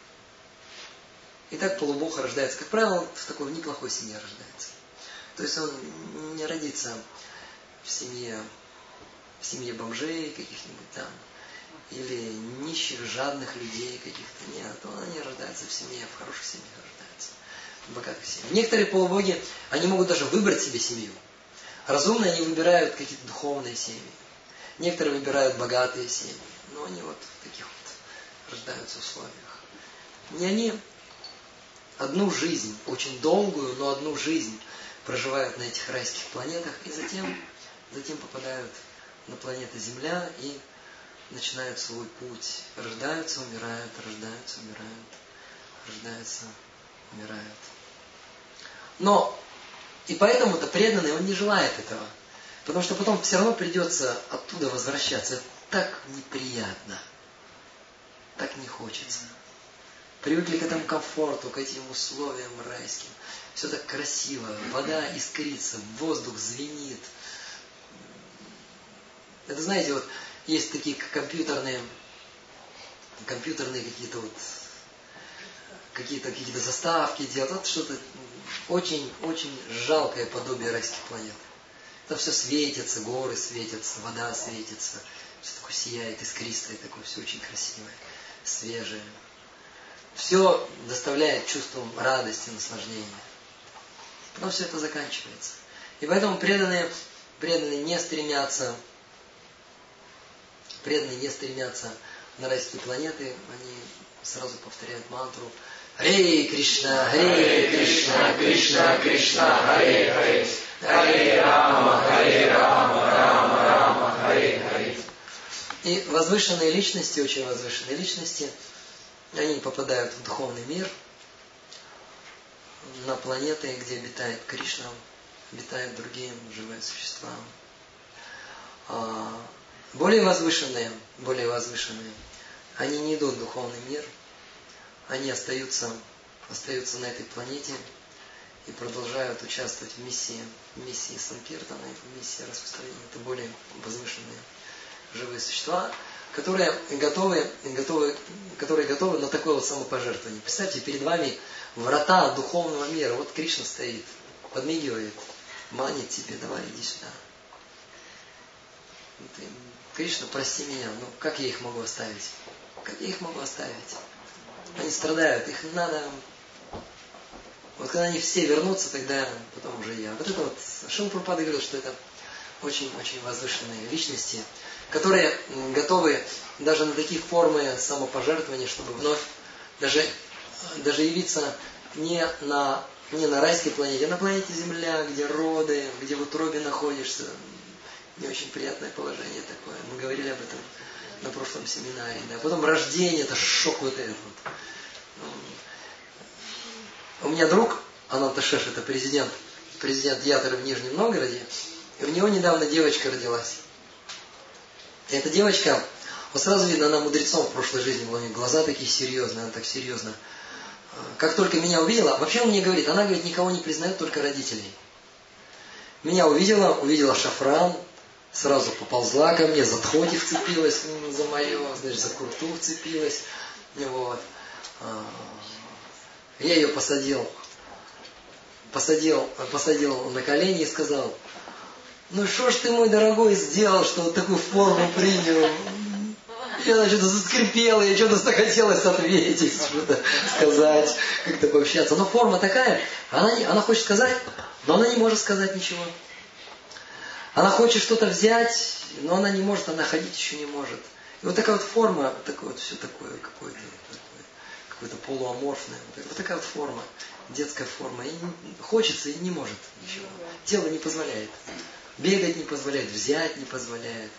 И так полубог рождается. Как правило, в такой неплохой семье рождается. То есть он не родится в семье, в семье бомжей каких-нибудь там, или нищих, жадных людей каких-то. Нет, он не рождается в семье, в хороших семьях рождается. В богатых семьях. Некоторые полубоги, они могут даже выбрать себе семью. Разумные они выбирают какие-то духовные семьи. Некоторые выбирают богатые семьи, но они вот в таких вот рождаются условиях. Не они одну жизнь, очень долгую, но одну жизнь проживают на этих райских планетах, и затем, затем попадают на планету Земля и начинают свой путь. Рождаются, умирают, рождаются, умирают, рождаются, умирают. Но, и поэтому-то преданный, он не желает этого. Потому что потом все равно придется оттуда возвращаться. Это так неприятно. Так не хочется. Привыкли к этому комфорту, к этим условиям райским. Все так красиво. Вода искрится, воздух звенит. Это, знаете, вот есть такие компьютерные, компьютерные какие-то вот, какие-то какие-то заставки делают. Вот что-то очень-очень жалкое подобие райских планет. Там все светится, горы светятся, вода светится. Все такое сияет, искристое, такое все очень красивое, свежее. Все доставляет чувство радости, наслаждения. Потом все это заканчивается. И поэтому преданные, преданные не стремятся, преданные не стремятся на райские планеты, они сразу повторяют мантру Харе Кришна, Харе Кришна, Кришна Кришна, Харе Харе, Харе Рама, Харе Рама, Рама Рама, Харе Харе. И возвышенные личности, очень возвышенные личности, они попадают в духовный мир, на планеты, где обитает Кришна, обитают другие живые существа. Более возвышенные, более возвышенные, они не идут в духовный мир, они остаются, остаются на этой планете и продолжают участвовать в миссии, в миссии Санкиртана, в миссии распространения. Это более возвышенные живые существа, которые готовы, готовы, которые готовы на такое вот самопожертвование. Представьте, перед вами врата духовного мира. Вот Кришна стоит, подмигивает, манит тебе, давай, иди сюда. Ты, Кришна, прости меня, ну как я их могу оставить? Как я их могу оставить? Они страдают, их надо... Вот когда они все вернутся, тогда потом уже я. Вот это вот, Шрила Прабхупада говорил, что это очень-очень возвышенные личности, которые готовы даже на такие формы самопожертвования, чтобы вновь даже, даже явиться не на, не на райской планете, а на планете Земля, где роды, где в утробе находишься. Не очень приятное положение такое. Мы говорили об этом на прошлом семинаре. Да. Потом рождение, это шок вот этот вот. У меня друг, Ананта Шеш, это президент, президент Ятары в Нижнем Новгороде, и у него недавно девочка родилась. И эта девочка, вот сразу видно, она мудрецом в прошлой жизни была, у нее глаза такие серьезные, она так серьезно. Как только меня увидела, вообще он мне говорит, она говорит, никого не признает, только родителей. Меня увидела, увидела шафран, сразу поползла ко мне, за тхоти вцепилась за мое, значит, за курту вцепилась. Вот. Я ее посадил, посадил, посадил на колени и сказал, ну что ж ты, мой дорогой, сделал, что вот такую форму принял? Я что-то заскрипела, я что-то захотелось ответить, что-то сказать, как-то пообщаться. Но форма такая, она, не, она хочет сказать, но она не может сказать ничего. Она хочет что-то взять, но она не может, она ходить еще не может. И вот такая вот форма, такое вот все такое, какое-то, такое, какое-то полуаморфное. Вот такая вот форма, детская форма. И хочется, и не может ничего. Тело не позволяет. Бегать не позволяет, взять не позволяет.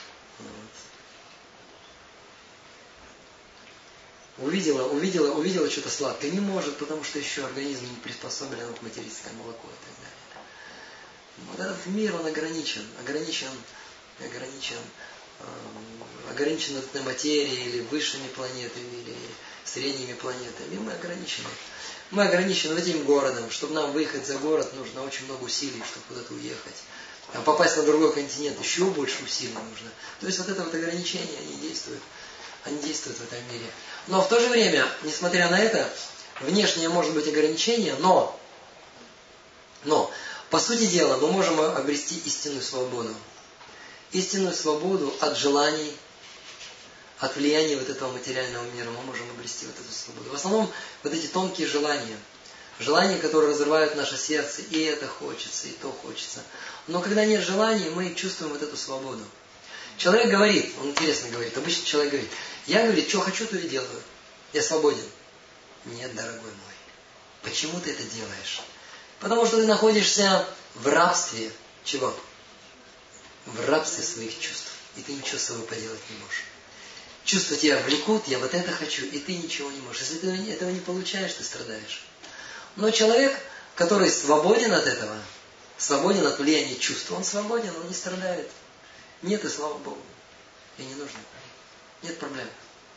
Вот. Увидела, увидела, увидела что-то сладкое. Не может, потому что еще организм не приспособлен к материнское молоко и так далее. Вот этот мир, он ограничен. Ограничен, ограничен, э, ограничен этой материей, или высшими планетами, или средними планетами. И мы ограничены. Мы ограничены этим городом. Чтобы нам выехать за город, нужно очень много усилий, чтобы куда-то уехать. А попасть на другой континент еще больше усилий нужно. То есть вот это вот ограничения, они действуют. Они действуют в этом мире. Но в то же время, несмотря на это, внешнее может быть ограничение, но, но, по сути дела, мы можем обрести истинную свободу. Истинную свободу от желаний, от влияния вот этого материального мира мы можем обрести вот эту свободу. В основном вот эти тонкие желания. Желания, которые разрывают наше сердце, и это хочется, и то хочется. Но когда нет желаний, мы чувствуем вот эту свободу. Человек говорит, он интересно говорит, обычно человек говорит, я, говорит, что хочу, то и делаю. Я свободен. Нет, дорогой мой. Почему ты это делаешь? Потому что ты находишься в рабстве. Чего? В рабстве своих чувств. И ты ничего с собой поделать не можешь. Чувства тебя влекут, я вот это хочу, и ты ничего не можешь. Если ты этого не получаешь, ты страдаешь. Но человек, который свободен от этого, свободен от влияния чувств, он свободен, он не страдает. Нет, и слава Богу. И не нужно. Нет проблем.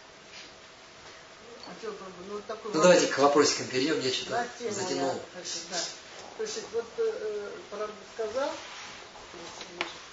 Ну, ну давайте к вопросикам перейдем, я что-то да, затянул. Я хочу, да. То есть вот э, правда сказал,